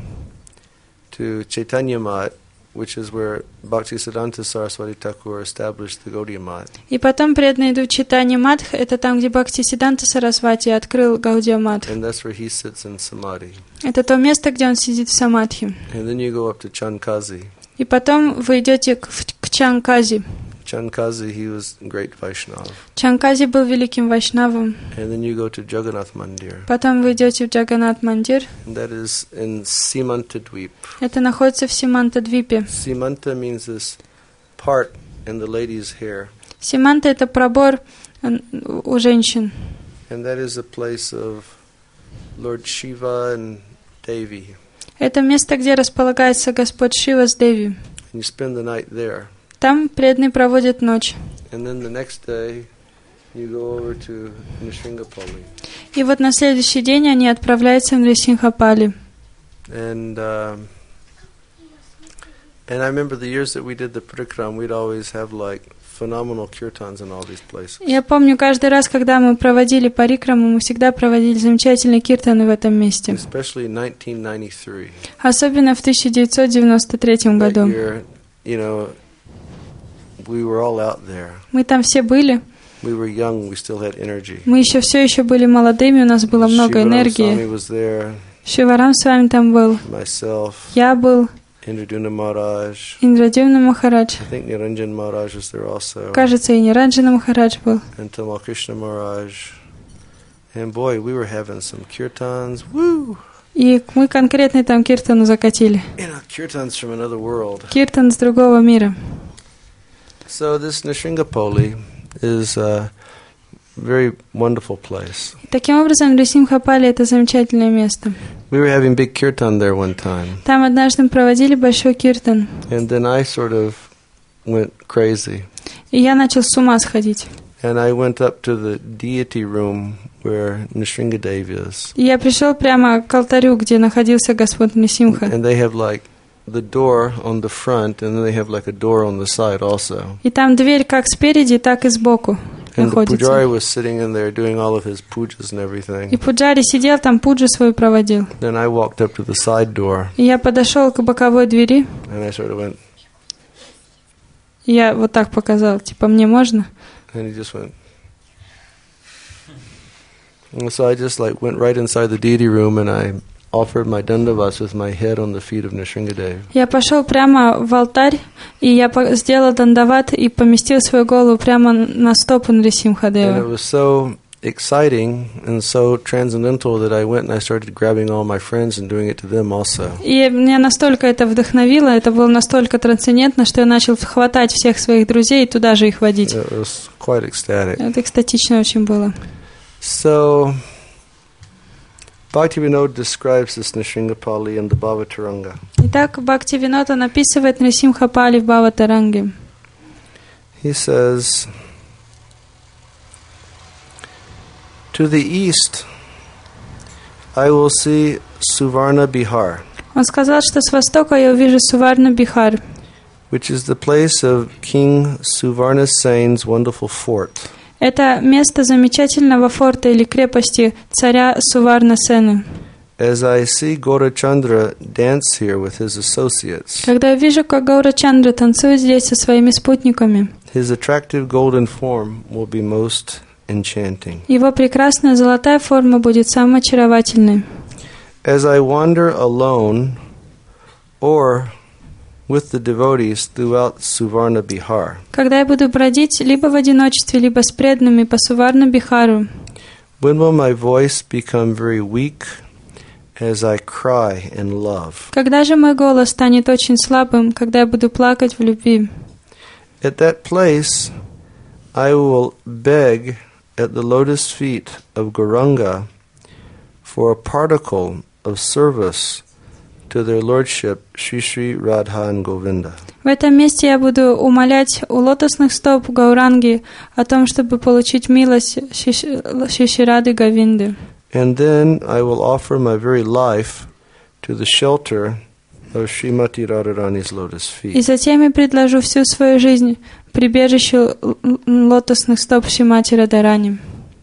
Speaker 1: to Chaitanya Mat, which is where Bhaktisiddhanta Saraswati Thakur established the Gaudiya Mat.
Speaker 2: И потом преданные идут в Чайтанья Мат, это там, где Бхактисиддханта Сарасвати открыл Гаудия Мат.
Speaker 1: And that's where he sits in Samadhi.
Speaker 2: Это то место, где он сидит в Самадхи.
Speaker 1: And then you go up to Chankazi.
Speaker 2: И потом вы идете к, к Чанкази.
Speaker 1: Chankazi, he was a great Vaishnava.
Speaker 2: Чанкази был великим вайшнавом.
Speaker 1: And then you go to Jagannath Mandir.
Speaker 2: Потом вы идете в Джаганнат Мандир.
Speaker 1: And that is in Simantadweep.
Speaker 2: Это находится в Симантадвипе.
Speaker 1: Simanta means this part in the lady's hair.
Speaker 2: Симанта — это пробор у женщин.
Speaker 1: And that is a place of Lord Shiva and Devi.
Speaker 2: Это место, где располагается Господь Шива с Деви.
Speaker 1: And you spend the night there.
Speaker 2: Там преданные проводят ночь.
Speaker 1: And then the next day you go over to Nrsimhapalli.
Speaker 2: И вот на следующий день они отправляются в Нрисимхапали.
Speaker 1: And um, and I remember the years that we did the parikram, we'd always have like phenomenal kirtans in all these places.
Speaker 2: Я помню, каждый раз, когда мы проводили парикраму, мы всегда проводили замечательные киртаны в этом месте.
Speaker 1: Especially in nineteen ninety-three.
Speaker 2: Особенно в тысяча девятьсот девяносто третьем
Speaker 1: That
Speaker 2: году.
Speaker 1: year, you know, we were all out there.
Speaker 2: Мы там все были.
Speaker 1: We were young, we still had energy.
Speaker 2: Мы еще все еще были молодыми, у нас было много
Speaker 1: Shivaram
Speaker 2: энергии.
Speaker 1: Swami was there,
Speaker 2: Шиварам с вами там был.
Speaker 1: myself,
Speaker 2: Я был.
Speaker 1: Indraduna Maharaj.
Speaker 2: Индрадюмна Махарадж.
Speaker 1: I think Niranjan Maharaj was there also.
Speaker 2: Кажется, и Ниранджана Махарадж был.
Speaker 1: And Tamal Krishna Maharaj. And boy, we were having some kirtans. Woo!
Speaker 2: И мы конкретно там киртану закатили.
Speaker 1: You know, kirtans from another world.
Speaker 2: Киртан с другого мира.
Speaker 1: So this Nrsimhapalli is a very wonderful place.
Speaker 2: Таким образом, Нрисимхапали — это замечательное место.
Speaker 1: We were having big kirtan there one time.
Speaker 2: Там однажды мы проводили большой киртан.
Speaker 1: And then I sort of went crazy.
Speaker 2: И я начал с ума сходить.
Speaker 1: And I went up to the deity room where Nrsimhadev is.
Speaker 2: И я пришел прямо к алтарю, где находился Господь Нрисимха.
Speaker 1: And they have like the door on the front, and then they have like a door on the side also.
Speaker 2: И там дверь как спереди, так и сбоку
Speaker 1: And the
Speaker 2: находится.
Speaker 1: pujari was sitting in there doing all of his pujas and everything.
Speaker 2: И пуджари сидел там, пуджу свою проводил.
Speaker 1: Then I walked up to the side door,
Speaker 2: И я подошел к боковой двери,
Speaker 1: and I sort of went,
Speaker 2: и я вот так показал, типа, мне можно?
Speaker 1: and he just went. And so I just like went right inside the deity room, and I offered my dandavats with my head on the feet of Nrsingadev.
Speaker 2: Я пошел прямо в алтарь, и я по- сделал дандават и поместил свою голову прямо на стопы
Speaker 1: And it
Speaker 2: Нрисимхадева.
Speaker 1: was so exciting and so transcendental that I went and I started grabbing all my friends and doing it to them also.
Speaker 2: И меня настолько это вдохновило, это было настолько трансцендентно, что я начал хватать всех своих друзей и туда же их водить.
Speaker 1: It was quite ecstatic.
Speaker 2: Это экстатично очень было.
Speaker 1: So, Bhaktivinoda describes this Nrsiнгapali in the Bhavataranga.
Speaker 2: Итак, Бхактивинода написывает Нрисимхапали в Бхаватаранге.
Speaker 1: He says, to the east, I will see Suvarna Bihar,
Speaker 2: Он сказал, что с востока я увижу Суварна-Бихар,
Speaker 1: which is the place of King Suvarna Sen's wonderful fort.
Speaker 2: это место замечательного форта или крепости царя Суварна-Сены.
Speaker 1: As I see Gaurachandra dance here with his associates,
Speaker 2: Когда я вижу, как Гаурачандра танцует здесь со своими спутниками,
Speaker 1: his attractive golden form will be most enchanting.
Speaker 2: его прекрасная золотая форма будет самой очаровательной.
Speaker 1: As I wander alone or with the devotees throughout Suvarna Bihar,
Speaker 2: Когда я буду бродить либо в одиночестве, либо с преданными по Суварна-Бихару,
Speaker 1: when will my voice become very weak as I cry in love?
Speaker 2: когда же мой голос станет очень слабым, когда я буду плакать в любви?
Speaker 1: At that place, I will beg at the lotus feet of Gauranga for a particle of service to their lordship, Shri Shri Radha and Govinda.
Speaker 2: В этом месте я буду умолять у лотосных стоп Гауранги о том, чтобы получить милость Шиширады Говинды.
Speaker 1: And then I will offer my very life to the shelter of Srimati Radharani's lotus
Speaker 2: И
Speaker 1: feet.
Speaker 2: затем я предложу всю свою жизнь прибежищу л- л- лотосных стоп Шримати Радарани.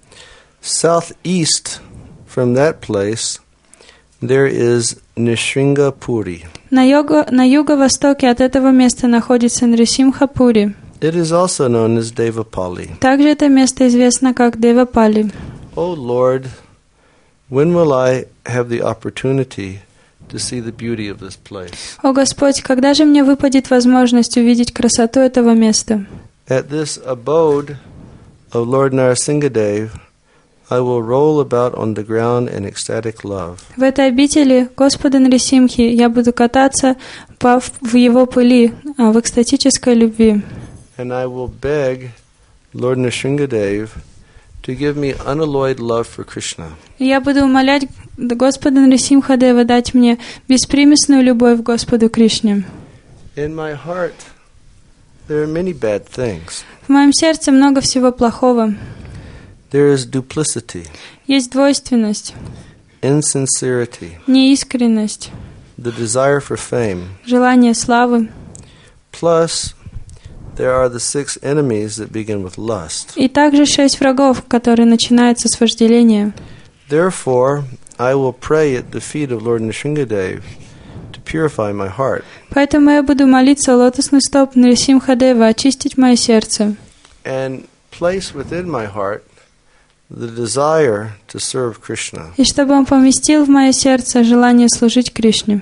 Speaker 1: Southeast from that place, there is Nrsiнгapuri.
Speaker 2: На, його, на юго-востоке от этого места находится Нрисимхапури.
Speaker 1: It is also known as Devapali.
Speaker 2: Также это место известно как Девапали.
Speaker 1: Oh Lord, when will I have the opportunity to see the beauty of this place?
Speaker 2: О Господь, когда же мне выпадет возможность увидеть красоту этого места?
Speaker 1: At this abode of Lord Narasimhadev, I will roll about on the ground in ecstatic love.
Speaker 2: В этой обители Господа Нрисимхи я буду кататься по, в его пыли, а, в экстатической любви.
Speaker 1: And I will beg Lord Nrsimhadev to give me unalloyed love for Krishna.
Speaker 2: И я буду умолять Господа Нрисимхадева дать мне беспримесную любовь к Господу Кришне.
Speaker 1: In my heart, there are many bad things.
Speaker 2: В моем сердце много всего плохого.
Speaker 1: There is duplicity,
Speaker 2: Есть двойственность,
Speaker 1: insincerity,
Speaker 2: неискренность,
Speaker 1: the desire for fame.
Speaker 2: желание славы.
Speaker 1: Plus, there are the six enemies that begin with lust.
Speaker 2: И также шесть врагов, которые начинаются с вожделения.
Speaker 1: Therefore, I will pray at the feet of Lord Nrsimhadev to purify my heart.
Speaker 2: Поэтому я буду молиться у лотосных стоп Нрисимхадева очистить мое сердце
Speaker 1: And place within my heart the desire to serve Krishna.
Speaker 2: и чтобы он поместил в мое сердце желание служить Кришне.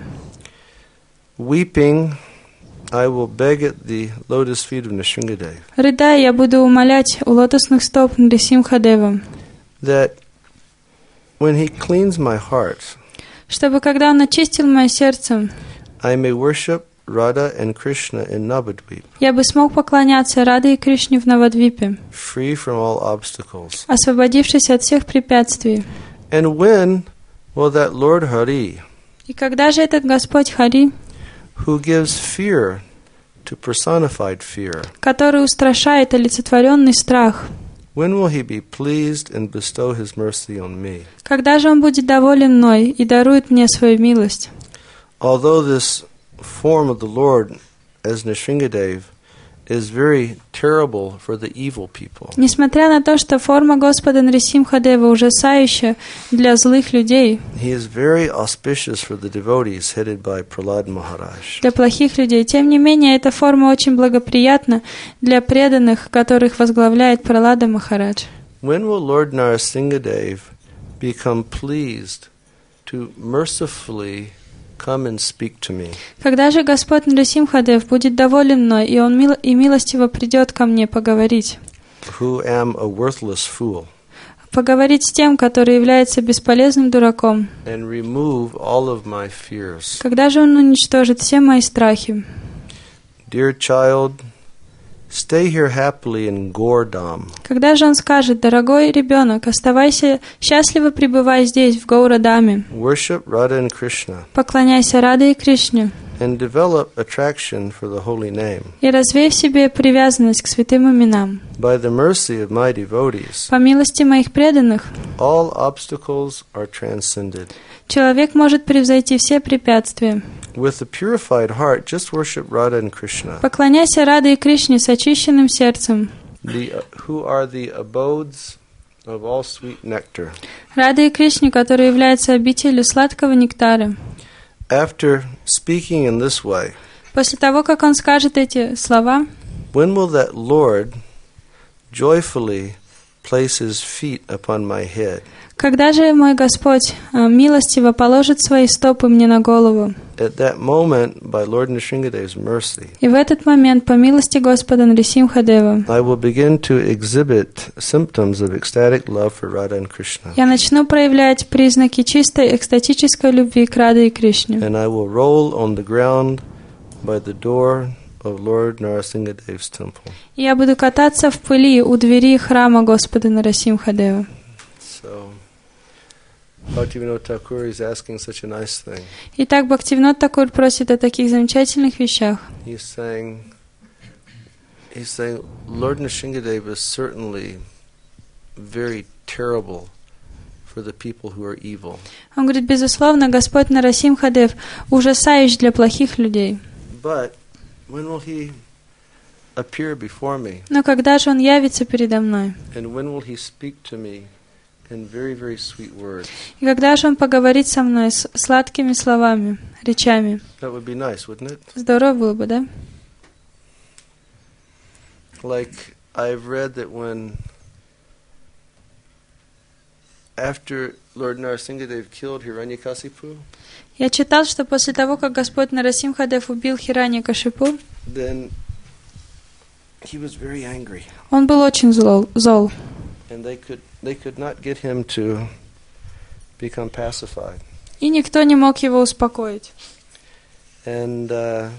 Speaker 1: Weeping, I will beg at the lotus feet of Nrsimhadev
Speaker 2: Рыдая, я буду умолять у лотосных стоп Нрисимхадева,
Speaker 1: that when he cleans my heart,
Speaker 2: чтобы когда он очистил мое сердце,
Speaker 1: I may worship Radha and Krishna in Navadvip,
Speaker 2: я бы смог поклоняться Раде и Кришне в Навадвипе,
Speaker 1: free from all obstacles.
Speaker 2: освободившись от всех препятствий.
Speaker 1: And when will that Lord Hari,
Speaker 2: И когда же этот Господь Хари,
Speaker 1: who gives fear to personified fear,
Speaker 2: который устрашает олицетворенный страх,
Speaker 1: when will he be pleased and bestow his mercy on me?
Speaker 2: когда же он будет доволен мной и дарует мне свою милость?
Speaker 1: Although this form of the Lord as Nrsimhadev is very terrible for the evil people,
Speaker 2: Несмотря на то, что форма Господа Нрисимхадева ужасающая для злых людей,
Speaker 1: he is very auspicious for the devotees headed by Prahlad Maharaj.
Speaker 2: для плохих людей, тем не менее, эта форма очень благоприятна для преданных, которых возглавляет Пралада Махарадж.
Speaker 1: When will Lord Narasimhadev become pleased to mercifully come and speak to me.
Speaker 2: Когда же Господь Нарасимхадев будет доволен мной, и Он мил, и милостиво придет ко мне поговорить,
Speaker 1: Who am a worthless fool,
Speaker 2: поговорить с тем, который является бесполезным дураком,
Speaker 1: and remove all of my fears.
Speaker 2: когда же Он уничтожит все мои страхи?
Speaker 1: Dear child, stay here happily in Gordam.
Speaker 2: Когда же Он скажет: дорогой ребенок, оставайся счастливо, пребывай здесь, в Гаурадаме,
Speaker 1: Worship Radha and Krishna
Speaker 2: поклоняйся Раде и Кришне,
Speaker 1: and develop attraction for the holy name.
Speaker 2: и развей в себе привязанность к святым именам.
Speaker 1: By the mercy of my devotees,
Speaker 2: По милости моих преданных,
Speaker 1: all obstacles are transcended.
Speaker 2: человек может превзойти все препятствия.
Speaker 1: With a purified heart, just worship Radha and Krishna,
Speaker 2: Поклоняйся Раде и Кришне с очищенным сердцем,
Speaker 1: the, uh, who are the abodes of all sweet nectar.
Speaker 2: Раде и Кришне, который является обителью сладкого нектара.
Speaker 1: After speaking in this way,
Speaker 2: После того, как он скажет эти слова,
Speaker 1: when will that Lord joyfully place his feet upon my head?
Speaker 2: когда же мой Господь а, милостиво положит свои стопы мне на голову?
Speaker 1: At that moment, by Lord Nrsingadev's mercy,
Speaker 2: И в этот момент, по милости Господа Нарисимхадева,
Speaker 1: I will begin to exhibit symptoms of ecstatic love for Radha and Krishna.
Speaker 2: я начну проявлять признаки чистой экстатической любви к Раде и Кришне.
Speaker 1: And I will roll on the ground by the door of Lord Nrsingadev's temple.
Speaker 2: И я буду кататься в пыли у двери храма Господа Нарисимхадева.
Speaker 1: So, Bhaktivinoda Thakur is asking such a nice thing.
Speaker 2: Итак, Бхактивинод Такур просит о таких замечательных вещах.
Speaker 1: He's saying, he's saying, Lord Nrsingadev is certainly very terrible for the people who are evil.
Speaker 2: Он говорит, безусловно, Господь Нарасимхадев ужасающий для плохих людей.
Speaker 1: But when will he appear before me?
Speaker 2: Но когда же Он явится передо мной?
Speaker 1: And when will he speak to me in very, very sweet words?
Speaker 2: И когда же Он поговорит со мной с сладкими словами, речами?
Speaker 1: That would be nice, wouldn't it?
Speaker 2: Здорово было бы, да?
Speaker 1: Like, I've read that when, after Lord Nrsingadev killed Hiranyakasipu,
Speaker 2: Я читал, что после того, как Господь Нарасимхадев убил Хираньякашипу,
Speaker 1: then he was very angry.
Speaker 2: он был очень зол. зол.
Speaker 1: And they could they could not get him to become pacified.
Speaker 2: И никто не мог его успокоить.
Speaker 1: And uh,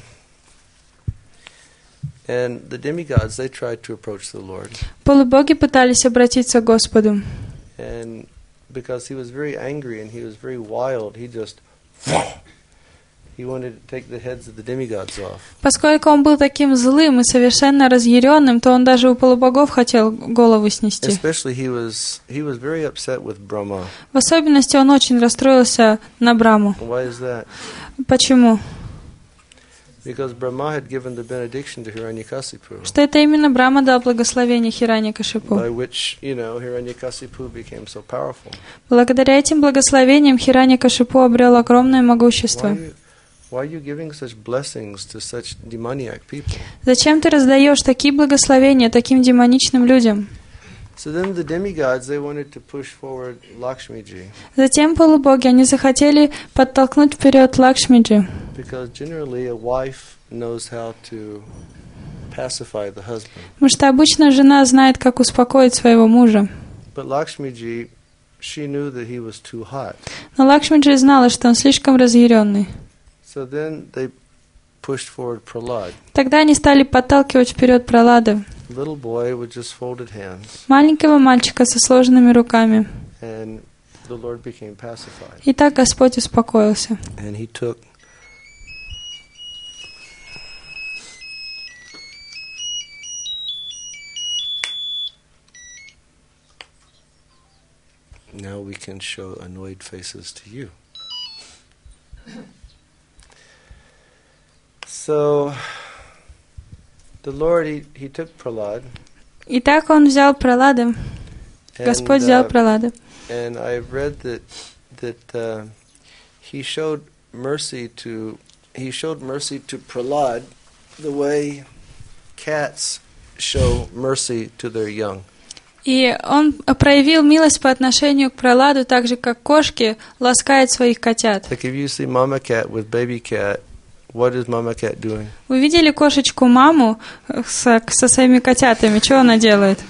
Speaker 1: and the demigods, they tried to approach the Lord.
Speaker 2: Полубоги пытались обратиться к Господу.
Speaker 1: And because he was very angry and he was very wild, he just he wanted to take the heads of the demigods off.
Speaker 2: Поскольку он был таким злым и совершенно разъяренным, то он даже у полубогов хотел голову снести.
Speaker 1: Especially he was he was very upset with Brahma.
Speaker 2: В особенности он очень расстроился на Браму.
Speaker 1: Why is that?
Speaker 2: Почему?
Speaker 1: Because Brahma had given the benediction to Hiranyakasipu,
Speaker 2: Что это именно Брама дал благословение Хираньякашипу.
Speaker 1: by which, you know, Hiranyakasipu became so powerful.
Speaker 2: Благодаря этим благословениям Хираньякашипу обрел огромное могущество.
Speaker 1: Why are you, why are you giving such blessings to such demoniac people?
Speaker 2: Зачем ты раздаешь такие благословения таким демоничным людям?
Speaker 1: So then the demigods, they wanted to push forward Lakshmiji,
Speaker 2: Затем полубоги, они захотели подтолкнуть вперед Лакшмиджи,
Speaker 1: because generally a wife knows how to pacify the husband.
Speaker 2: потому что обычно жена знает, как успокоить своего мужа.
Speaker 1: But Lakshmiji, she knew that he was too hot.
Speaker 2: Но Лакшмиджи знала, что он слишком разъяренный.
Speaker 1: So then they pushed forward Prahlad.
Speaker 2: Тогда они стали подталкивать вперед Пралада,
Speaker 1: Little boy with just folded hands,
Speaker 2: маленького мальчика со сложенными руками.
Speaker 1: and the Lord became pacified.
Speaker 2: И так Господь успокоился.
Speaker 1: And he took now we can show annoyed faces to you. So the Lord, he, he took Prahlad,
Speaker 2: И так он взял Пралада, Господь
Speaker 1: and,
Speaker 2: взял
Speaker 1: uh,
Speaker 2: Пралада.
Speaker 1: and I've read that that uh, he showed mercy to he showed mercy to Prahlad the way cats show mercy to their young.
Speaker 2: И он проявил милость по отношению к Праладу, так же, как кошки ласкают своих котят.
Speaker 1: Like if you see mama cat with baby cat, what is mama cat doing?
Speaker 2: Вы видели кошечку-маму со, со своими котятами? Что она делает?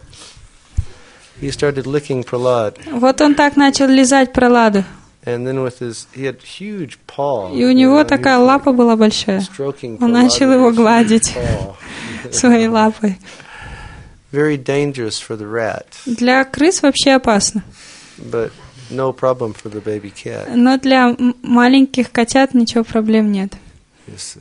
Speaker 1: He started licking Prahlad.
Speaker 2: Вот он так начал лизать Праладу.
Speaker 1: And then with his, he had huge paw.
Speaker 2: И у него такая лапа была большая. Он начал его гладить своей лапой.
Speaker 1: Very dangerous for the rat.
Speaker 2: Для крыс вообще опасно.
Speaker 1: But no problem for the baby cat.
Speaker 2: Но для маленьких котят ничего проблем нет.
Speaker 1: You see.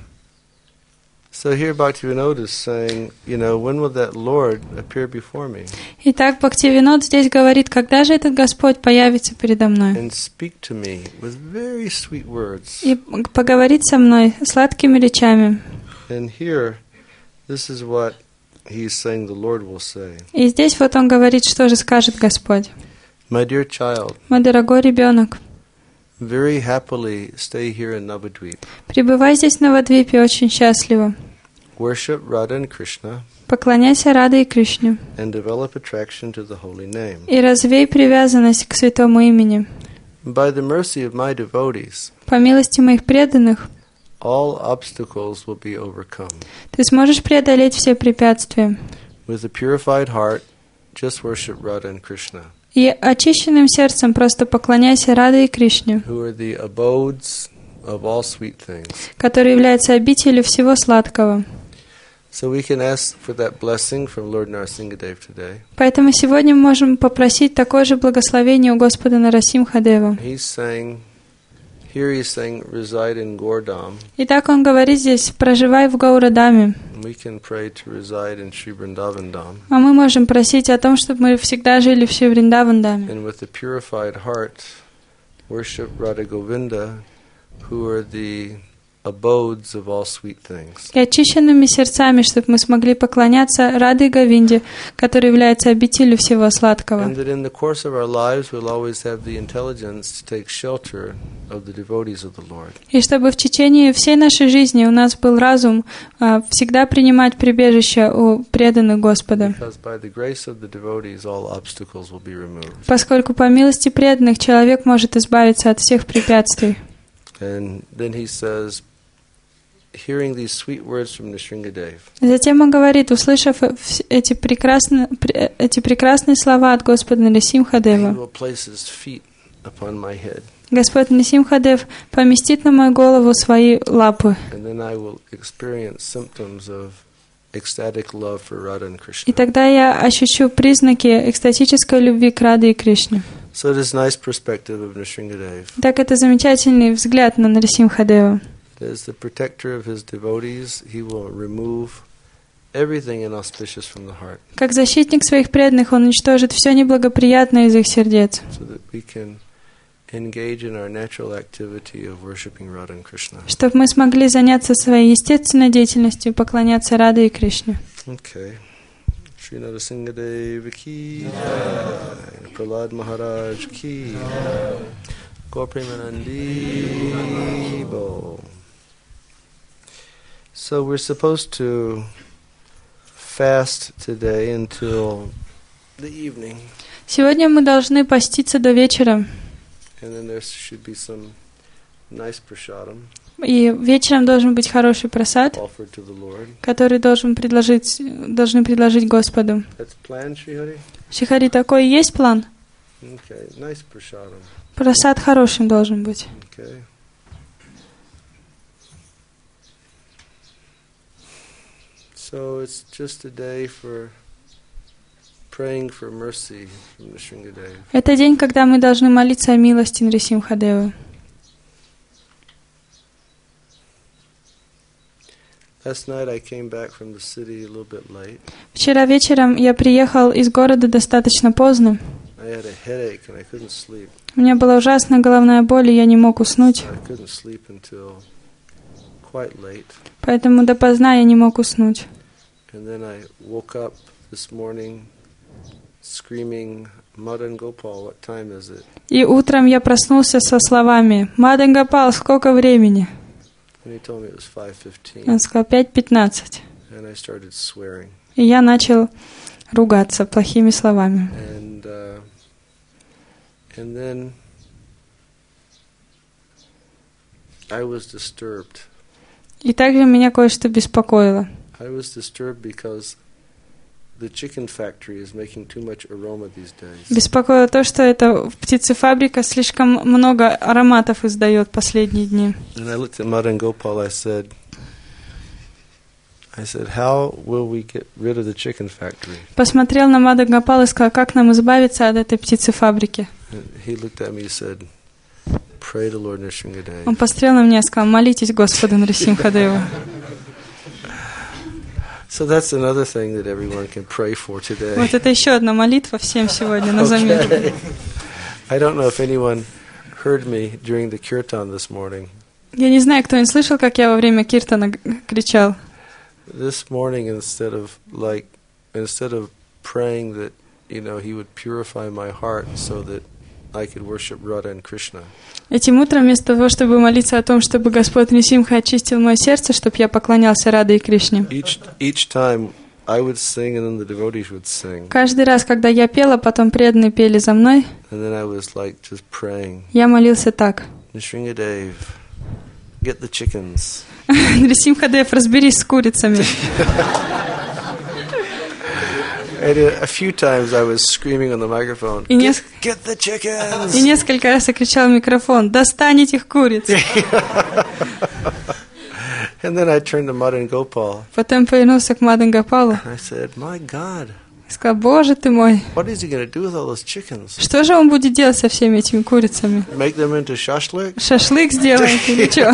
Speaker 1: So here Bhaktivinoda is saying, you know, when will that Lord appear before me?
Speaker 2: Итак, Бхактивинод здесь говорит, когда же этот Господь появится передо мной?
Speaker 1: And speak to me with very sweet words.
Speaker 2: И поговорит со мной сладкими речами.
Speaker 1: And here, this is what he's saying the Lord will say.
Speaker 2: И здесь вот он говорит, что же скажет Господь.
Speaker 1: My dear child,
Speaker 2: Мой дорогой ребенок,
Speaker 1: very happily stay here in Navadvip.
Speaker 2: пребывай здесь в Навадвипе очень счастливо.
Speaker 1: Worship Radha and Krishna
Speaker 2: Поклоняйся Раде и Кришне.
Speaker 1: and develop attraction to the holy name.
Speaker 2: И развей привязанность к святому имени.
Speaker 1: By the mercy of my devotees,
Speaker 2: По милости моих преданных,
Speaker 1: all obstacles will be overcome.
Speaker 2: ты сможешь преодолеть все препятствия.
Speaker 1: With a purified heart, just worship Radha and Krishna,
Speaker 2: И очищенным сердцем просто поклоняйся Раде и Кришне,
Speaker 1: who are the abodes of all sweet things.
Speaker 2: который является обителью всего сладкого.
Speaker 1: So we can ask for that blessing from Lord Narasimhadev today.
Speaker 2: Поэтому сегодня мы можем попросить такое же благословение у Господа Нарасимхадева.
Speaker 1: He's saying, here he's saying, reside in Gordam.
Speaker 2: Итак, он говорит здесь, проживай в Гаурадаме.
Speaker 1: We can pray to reside in Sri Vrindavan Dham.
Speaker 2: А мы можем просить о том, чтобы мы всегда жили в Шри Вриндавандаме.
Speaker 1: And with a purified heart, worship Radha Govinda, who are the abodes of all sweet things.
Speaker 2: И очищенными сердцами, чтобы мы смогли поклоняться Раде и Говинде, который является обителью всего сладкого.
Speaker 1: And that in the course of our lives we'll always have the intelligence to take shelter of the devotees of the Lord.
Speaker 2: И чтобы в течение всей нашей жизни у нас был разум а, всегда принимать прибежище у преданных Господа.
Speaker 1: Because by the grace of the devotees all obstacles will be removed.
Speaker 2: Поскольку по милости преданных человек может избавиться от всех препятствий.
Speaker 1: And then he says, hearing these sweet words from Nrsingadev,
Speaker 2: Затем он говорит, услышав эти прекрасные, эти прекрасные слова от Господа
Speaker 1: he
Speaker 2: Нарисимхадева,
Speaker 1: will place his feet upon my head,
Speaker 2: Господь Нарисимхадев поместит на мою голову свои лапы,
Speaker 1: and then I will experience symptoms of ecstatic love for Radha and
Speaker 2: и
Speaker 1: Krishna.
Speaker 2: тогда я ощущу признаки экстатической любви к Раде и Кришне.
Speaker 1: So it is nice perspective of Nrsingadev.
Speaker 2: Так это замечательный взгляд на Нарисимхадева.
Speaker 1: As the protector of his devotees, he will remove everything inauspicious from the heart,
Speaker 2: Как защитник своих преданных, он уничтожит все неблагоприятное из их сердец,
Speaker 1: so that we can engage in our natural activity of worshiping Radha and Krishna.
Speaker 2: чтобы мы смогли заняться своей естественной деятельностью и поклоняться Раде и Кришне.
Speaker 1: Okay. Shri Narasimhadev ki jai, Prahlad Maharaj ki jai, Gaur Premanandi Bo. So we're supposed to fast today until the evening,
Speaker 2: Сегодня мы должны поститься до вечера,
Speaker 1: and then there should be some nice prasadam
Speaker 2: и вечером должен быть хороший прасад,
Speaker 1: offered to the Lord.
Speaker 2: который должен предложить, должны предложить Господу.
Speaker 1: That's planned, Shri Hari?
Speaker 2: Шихари, такой есть план?
Speaker 1: Okay, nice prasadam.
Speaker 2: Прасад хорошим должен быть.
Speaker 1: Okay. So it's just a day for praying for mercy from Nrsingadev.
Speaker 2: Это день, когда мы должны молиться о милости Нрисимхадева.
Speaker 1: Last night I came back from the city a little bit late.
Speaker 2: Вчера вечером я приехал из города достаточно поздно.
Speaker 1: I had a headache and I couldn't sleep.
Speaker 2: У меня была ужасная головная боль, и я не мог уснуть.
Speaker 1: I couldn't sleep until quite late.
Speaker 2: Поэтому допоздна я не мог уснуть.
Speaker 1: And then I woke up this morning screaming, Madan Gopal, what time is it?
Speaker 2: И утром я проснулся со словами: «Мадан Гопал, сколько времени?»
Speaker 1: And he told me it was five fifteen.
Speaker 2: Он сказал: «пять пятнадцать».
Speaker 1: And I started swearing.
Speaker 2: И я начал ругаться плохими словами.
Speaker 1: And uh, and then I was disturbed.
Speaker 2: И также меня кое-что беспокоило.
Speaker 1: I was disturbed because the chicken factory is making too much aroma these days.
Speaker 2: Беспокоило то, что эта птицефабрика слишком много ароматов издает последние дни.
Speaker 1: And I looked at Madan Gopal. I said, I said, how will we get rid of the chicken factory?
Speaker 2: Посмотрел на Мада Гопал и сказал, как нам избавиться от этой птицефабрики.
Speaker 1: And he looked at me and said, pray to Lord Nrsimhadev.
Speaker 2: Он посмотрел на меня и сказал, молитесь Господу Нрисимхадеву.
Speaker 1: So that's another thing that everyone can pray for today.
Speaker 2: Вот это еще одна молитва всем сегодня на заметку.
Speaker 1: Okay. I don't know if anyone heard me during the kirtan this morning.
Speaker 2: Я не знаю, кто не слышал, как я во время киртана кричал.
Speaker 1: This morning, instead of like, instead of praying that, you know, he would purify my heart so that I could worship Radha and Krishna.
Speaker 2: Этим утром, вместо того, чтобы молиться о том, чтобы Господь Нрисимха очистил мое сердце, чтобы я поклонялся Раде и Кришне.
Speaker 1: Each each time I would sing, and then the devotees would sing.
Speaker 2: Каждый раз, когда я пела, потом преданные пели за мной,
Speaker 1: And then I was like just praying.
Speaker 2: я молился так.
Speaker 1: Nrsimhadev, get the chickens.
Speaker 2: Нрисимхадев, разберись с курицами.
Speaker 1: And a, a few times I was screaming on the microphone,
Speaker 2: И,
Speaker 1: get,
Speaker 2: нес-
Speaker 1: get the chickens!
Speaker 2: и несколько раз я кричал в микрофон, достань этих куриц.
Speaker 1: And then I turned to Madan Gopal.
Speaker 2: Потом повернулся к Мадан Гопалу
Speaker 1: I said, my God,
Speaker 2: и сказал, Боже ты мой,
Speaker 1: what is he going to do with all those chickens?
Speaker 2: что же он будет делать со всеми этими курицами?
Speaker 1: Make them into shashlik?
Speaker 2: Шашлык сделает или что?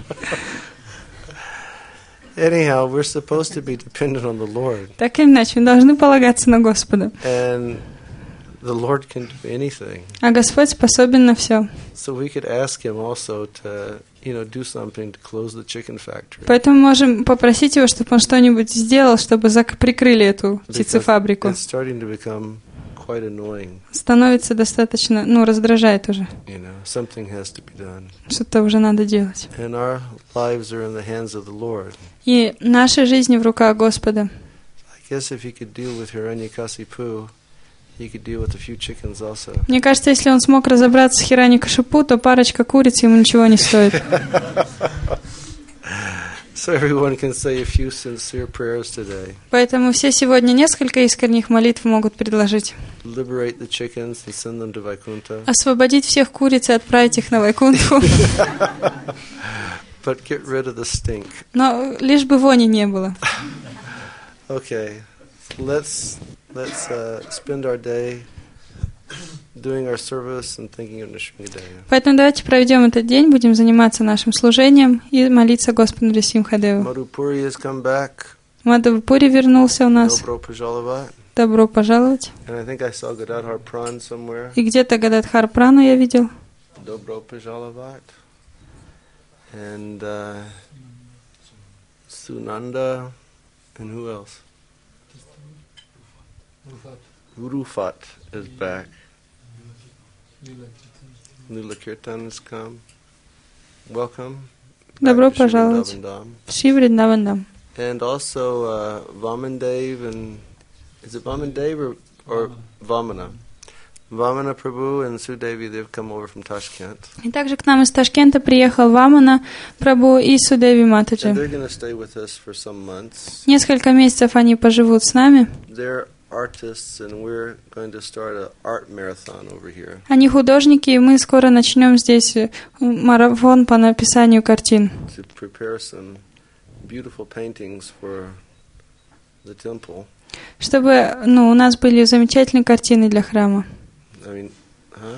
Speaker 1: Anyhow, we're supposed to be dependent on the Lord.
Speaker 2: Так или иначе, мы должны полагаться на Господа.
Speaker 1: And the Lord can do anything.
Speaker 2: А Господь способен на все.
Speaker 1: So we could ask him also to, you know, do something to close the chicken factory.
Speaker 2: Поэтому можем попросить его, чтобы он что-нибудь сделал, чтобы зак- прикрыли эту
Speaker 1: Because
Speaker 2: птицефабрику.
Speaker 1: it's starting to become quite annoying.
Speaker 2: Становится достаточно, ну, раздражает уже.
Speaker 1: You know, something has to be done.
Speaker 2: Что-то уже надо делать.
Speaker 1: And our lives are in the hands of the Lord.
Speaker 2: И наши жизни в руках Господа.
Speaker 1: I guess if he could deal with Hiranyakasipu, he could deal with a few chickens also.
Speaker 2: Мне кажется, если он смог разобраться с Хираньякашипу, то парочка куриц ему ничего не стоит.
Speaker 1: So everyone can say a few sincere prayers today.
Speaker 2: Поэтому все сегодня несколько искренних молитв могут предложить.
Speaker 1: Liberate the chickens and send them to Vaikuntha.
Speaker 2: Освободить всех куриц и отправить их на Вайкунтху.
Speaker 1: But get rid of the stink.
Speaker 2: Но лишь бы вони не было.
Speaker 1: Okay, let's let's uh, spend our day doing our service and thinking of Nrsimhadev.
Speaker 2: Поэтому давайте проведем этот день, будем заниматься нашим служением и молиться Господу Нрисимхадеву.
Speaker 1: Madhupuri has come back.
Speaker 2: Мадхавапури вернулся у нас.
Speaker 1: Dobro Pajalavat.
Speaker 2: Добро пожаловать.
Speaker 1: And I think I saw Gadadhar Pran somewhere.
Speaker 2: И где-то Гададхар Прану я видел.
Speaker 1: Dobro Pajalavat. And uh, Sunanda. And who else? Urufat is back. Nula Kirtan has come. Welcome.
Speaker 2: Добро
Speaker 1: back to Shri
Speaker 2: пожаловать.
Speaker 1: Vrindavandam.
Speaker 2: Шри Вриндавандам.
Speaker 1: And also uh, Vamandev and is it Vamandev or, or Vamana? Vamana Prabhu and Sudevi, they've come over from Tashkent.
Speaker 2: И также к нам из Ташкента приехал Вамана Прабху и Судеви
Speaker 1: And
Speaker 2: Матаджи.
Speaker 1: they're going to stay with us for some months.
Speaker 2: Несколько месяцев они поживут с нами.
Speaker 1: They're artists and we're going to start an art marathon over here.
Speaker 2: Они художники, и мы скоро начнем здесь марафон по написанию картин,
Speaker 1: To prepare some beautiful paintings for the temple.
Speaker 2: чтобы, ну, у нас были замечательные картины для храма.
Speaker 1: I mean, huh?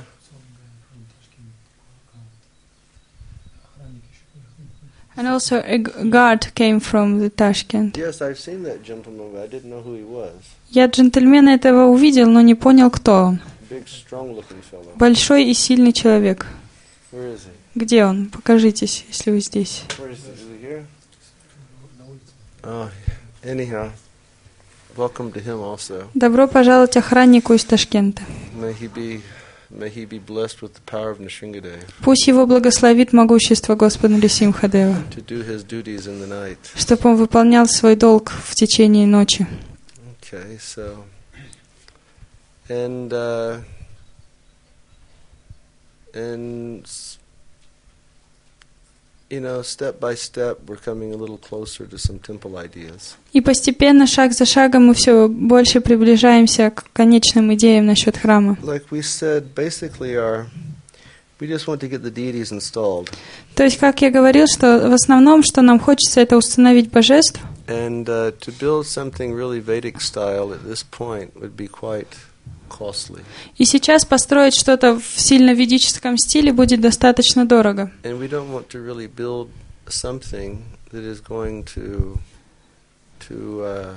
Speaker 2: And also a guard came from the Tashkent.
Speaker 1: Yes, I've seen that gentleman, but I didn't know who he was.
Speaker 2: Я джентльмена этого увидел, но не понял, кто он.
Speaker 1: Big, strong-looking fellow.
Speaker 2: Большой и сильный человек.
Speaker 1: Where is he?
Speaker 2: Где он? Покажитесь, если вы здесь.
Speaker 1: Where is he? Is he here? Oh, anyhow, welcome to him also.
Speaker 2: Добро пожаловать охраннику из Ташкента.
Speaker 1: May he be, may he be blessed with the power of Nrsimhadev
Speaker 2: Пусть его благословит могущество Господа Нрисимхадева,
Speaker 1: to do his duties in the night.
Speaker 2: чтобы он выполнял свой долг в течение ночи.
Speaker 1: Okay, so And uh, and you know, step by step, we're coming a little closer to some temple ideas.
Speaker 2: И постепенно, шаг за шагом, мы все больше приближаемся к конечным идеям насчет храма.
Speaker 1: Like we said, basically our we just want to get the deities installed.
Speaker 2: То есть, как я говорил, что в основном, что нам хочется, это установить божеств.
Speaker 1: And uh, to build something really Vedic style at this point would be quite costly.
Speaker 2: И сейчас построить что-то в сильно ведическом стиле будет достаточно дорого.
Speaker 1: And we don't want to really build something that is going to to uh,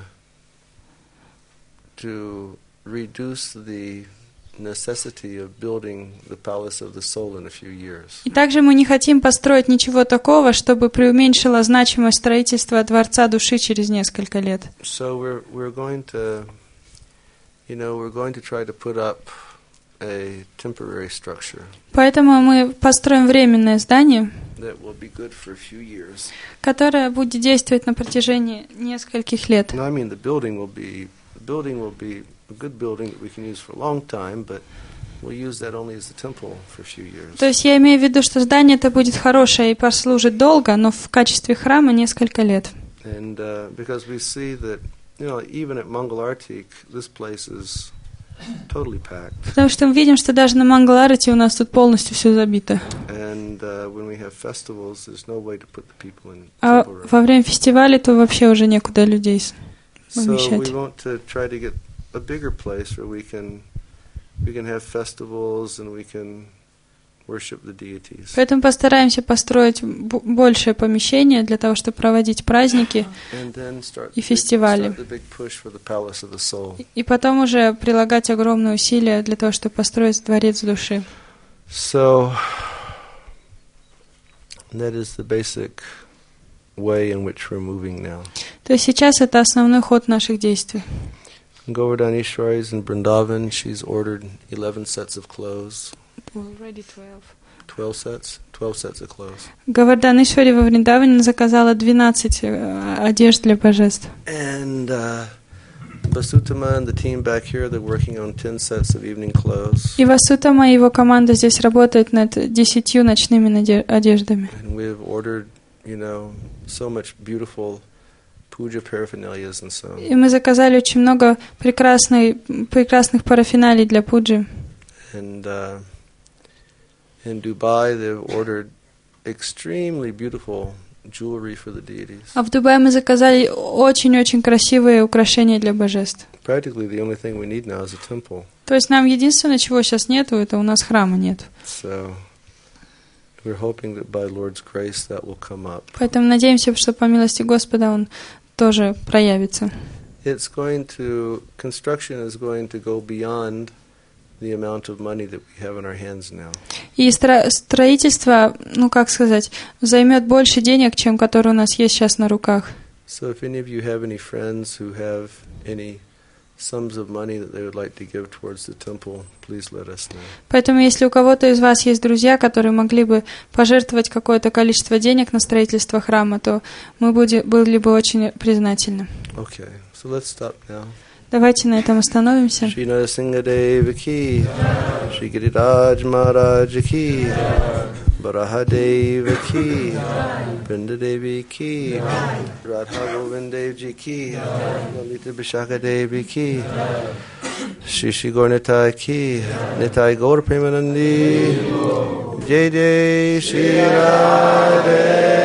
Speaker 1: to reduce the necessity of building the palace of the soul in a few years.
Speaker 2: И также мы не хотим построить ничего такого, чтобы преуменьшило значимость строительства Дворца Души через несколько лет.
Speaker 1: So we're we're going to, you know, we're going to try to put up a temporary structure
Speaker 2: Поэтому мы построим временное здание,
Speaker 1: that will be good for a few years.
Speaker 2: которое будет действовать на протяжении нескольких лет.
Speaker 1: No, I mean the building will be the building will be a good building that we can use for a long time, but we'll use that only as a temple for a few years.
Speaker 2: То есть я имею в виду, что здание это будет хорошее и послужит долго, но в качестве храма несколько лет.
Speaker 1: And uh, because we see that, you know, even at Mangalartik, this place is totally packed.
Speaker 2: Потому что мы видим, что даже на Мангаларате у нас тут полностью все забито.
Speaker 1: And uh, when we have festivals, there's no way to put the people in
Speaker 2: А
Speaker 1: temple room.
Speaker 2: во время фестиваля то вообще уже некуда людей
Speaker 1: So
Speaker 2: помещать.
Speaker 1: we want to try to get a bigger place where we can we can have festivals and we can worship the deities.
Speaker 2: Поэтому постараемся построить б- большее помещение для того, чтобы проводить праздники
Speaker 1: And then start
Speaker 2: и
Speaker 1: the big,
Speaker 2: фестивали.
Speaker 1: start the big push for the palace of the soul.
Speaker 2: И потом уже прилагать огромные усилия для того, чтобы построить Дворец Души.
Speaker 1: So that is the basic way in which we're moving now.
Speaker 2: То есть сейчас это основной ход наших действий.
Speaker 1: Govardhaneshwari is in Vrindavan. She's ordered eleven sets of clothes. twelve sets? twelve sets of clothes.
Speaker 2: Гаварданешвари во Вриндаване заказала двенадцать э, одежд для божеств.
Speaker 1: And uh, Vasutama and the team back here, they're working on ten sets of evening clothes.
Speaker 2: И Васутама и его команда здесь работает над десятью ночными наде- одеждами.
Speaker 1: And we've ordered, you know, so much beautiful puja paraphernalias and so on.
Speaker 2: И мы заказали очень много прекрасной, прекрасных парафиналий для пуджи.
Speaker 1: And uh, in Dubai, they've ordered extremely beautiful jewelry for the deities.
Speaker 2: А в Дубае мы заказали очень-очень красивые украшения для божеств.
Speaker 1: Practically the only thing we need now is a temple.
Speaker 2: То есть нам единственное, чего сейчас нету, это у нас храма нет.
Speaker 1: So we're hoping that by Lord's grace that will come up.
Speaker 2: Поэтому надеемся, что по милости Господа он тоже проявится.
Speaker 1: It's going to, construction is going to go beyond the amount of money that we have in our hands now.
Speaker 2: И стро- строительство, ну как сказать, займет больше денег, чем которые у нас есть сейчас на руках.
Speaker 1: So if any of you have any friends who have any sums of money that they would like to give towards the temple, please let us know.
Speaker 2: Поэтому, если у кого-то из вас есть друзья, которые могли бы пожертвовать какое-то количество денег на строительство храма, то мы буди- были бы очень признательны.
Speaker 1: Okay, so let's stop now.
Speaker 2: Давайте на этом остановимся.
Speaker 1: Shri Narasimha Deva ki, Shri Giriraj Maharaj ki, Baraha Deva ki, Vrinda Devi ki, Radha Govind Dev ji ki, Lalita Vishaka Devi ki, Shri Shri Gaur Nitai ki, Nitai Gaur Premanandi, Jai Jai Shri Radhe.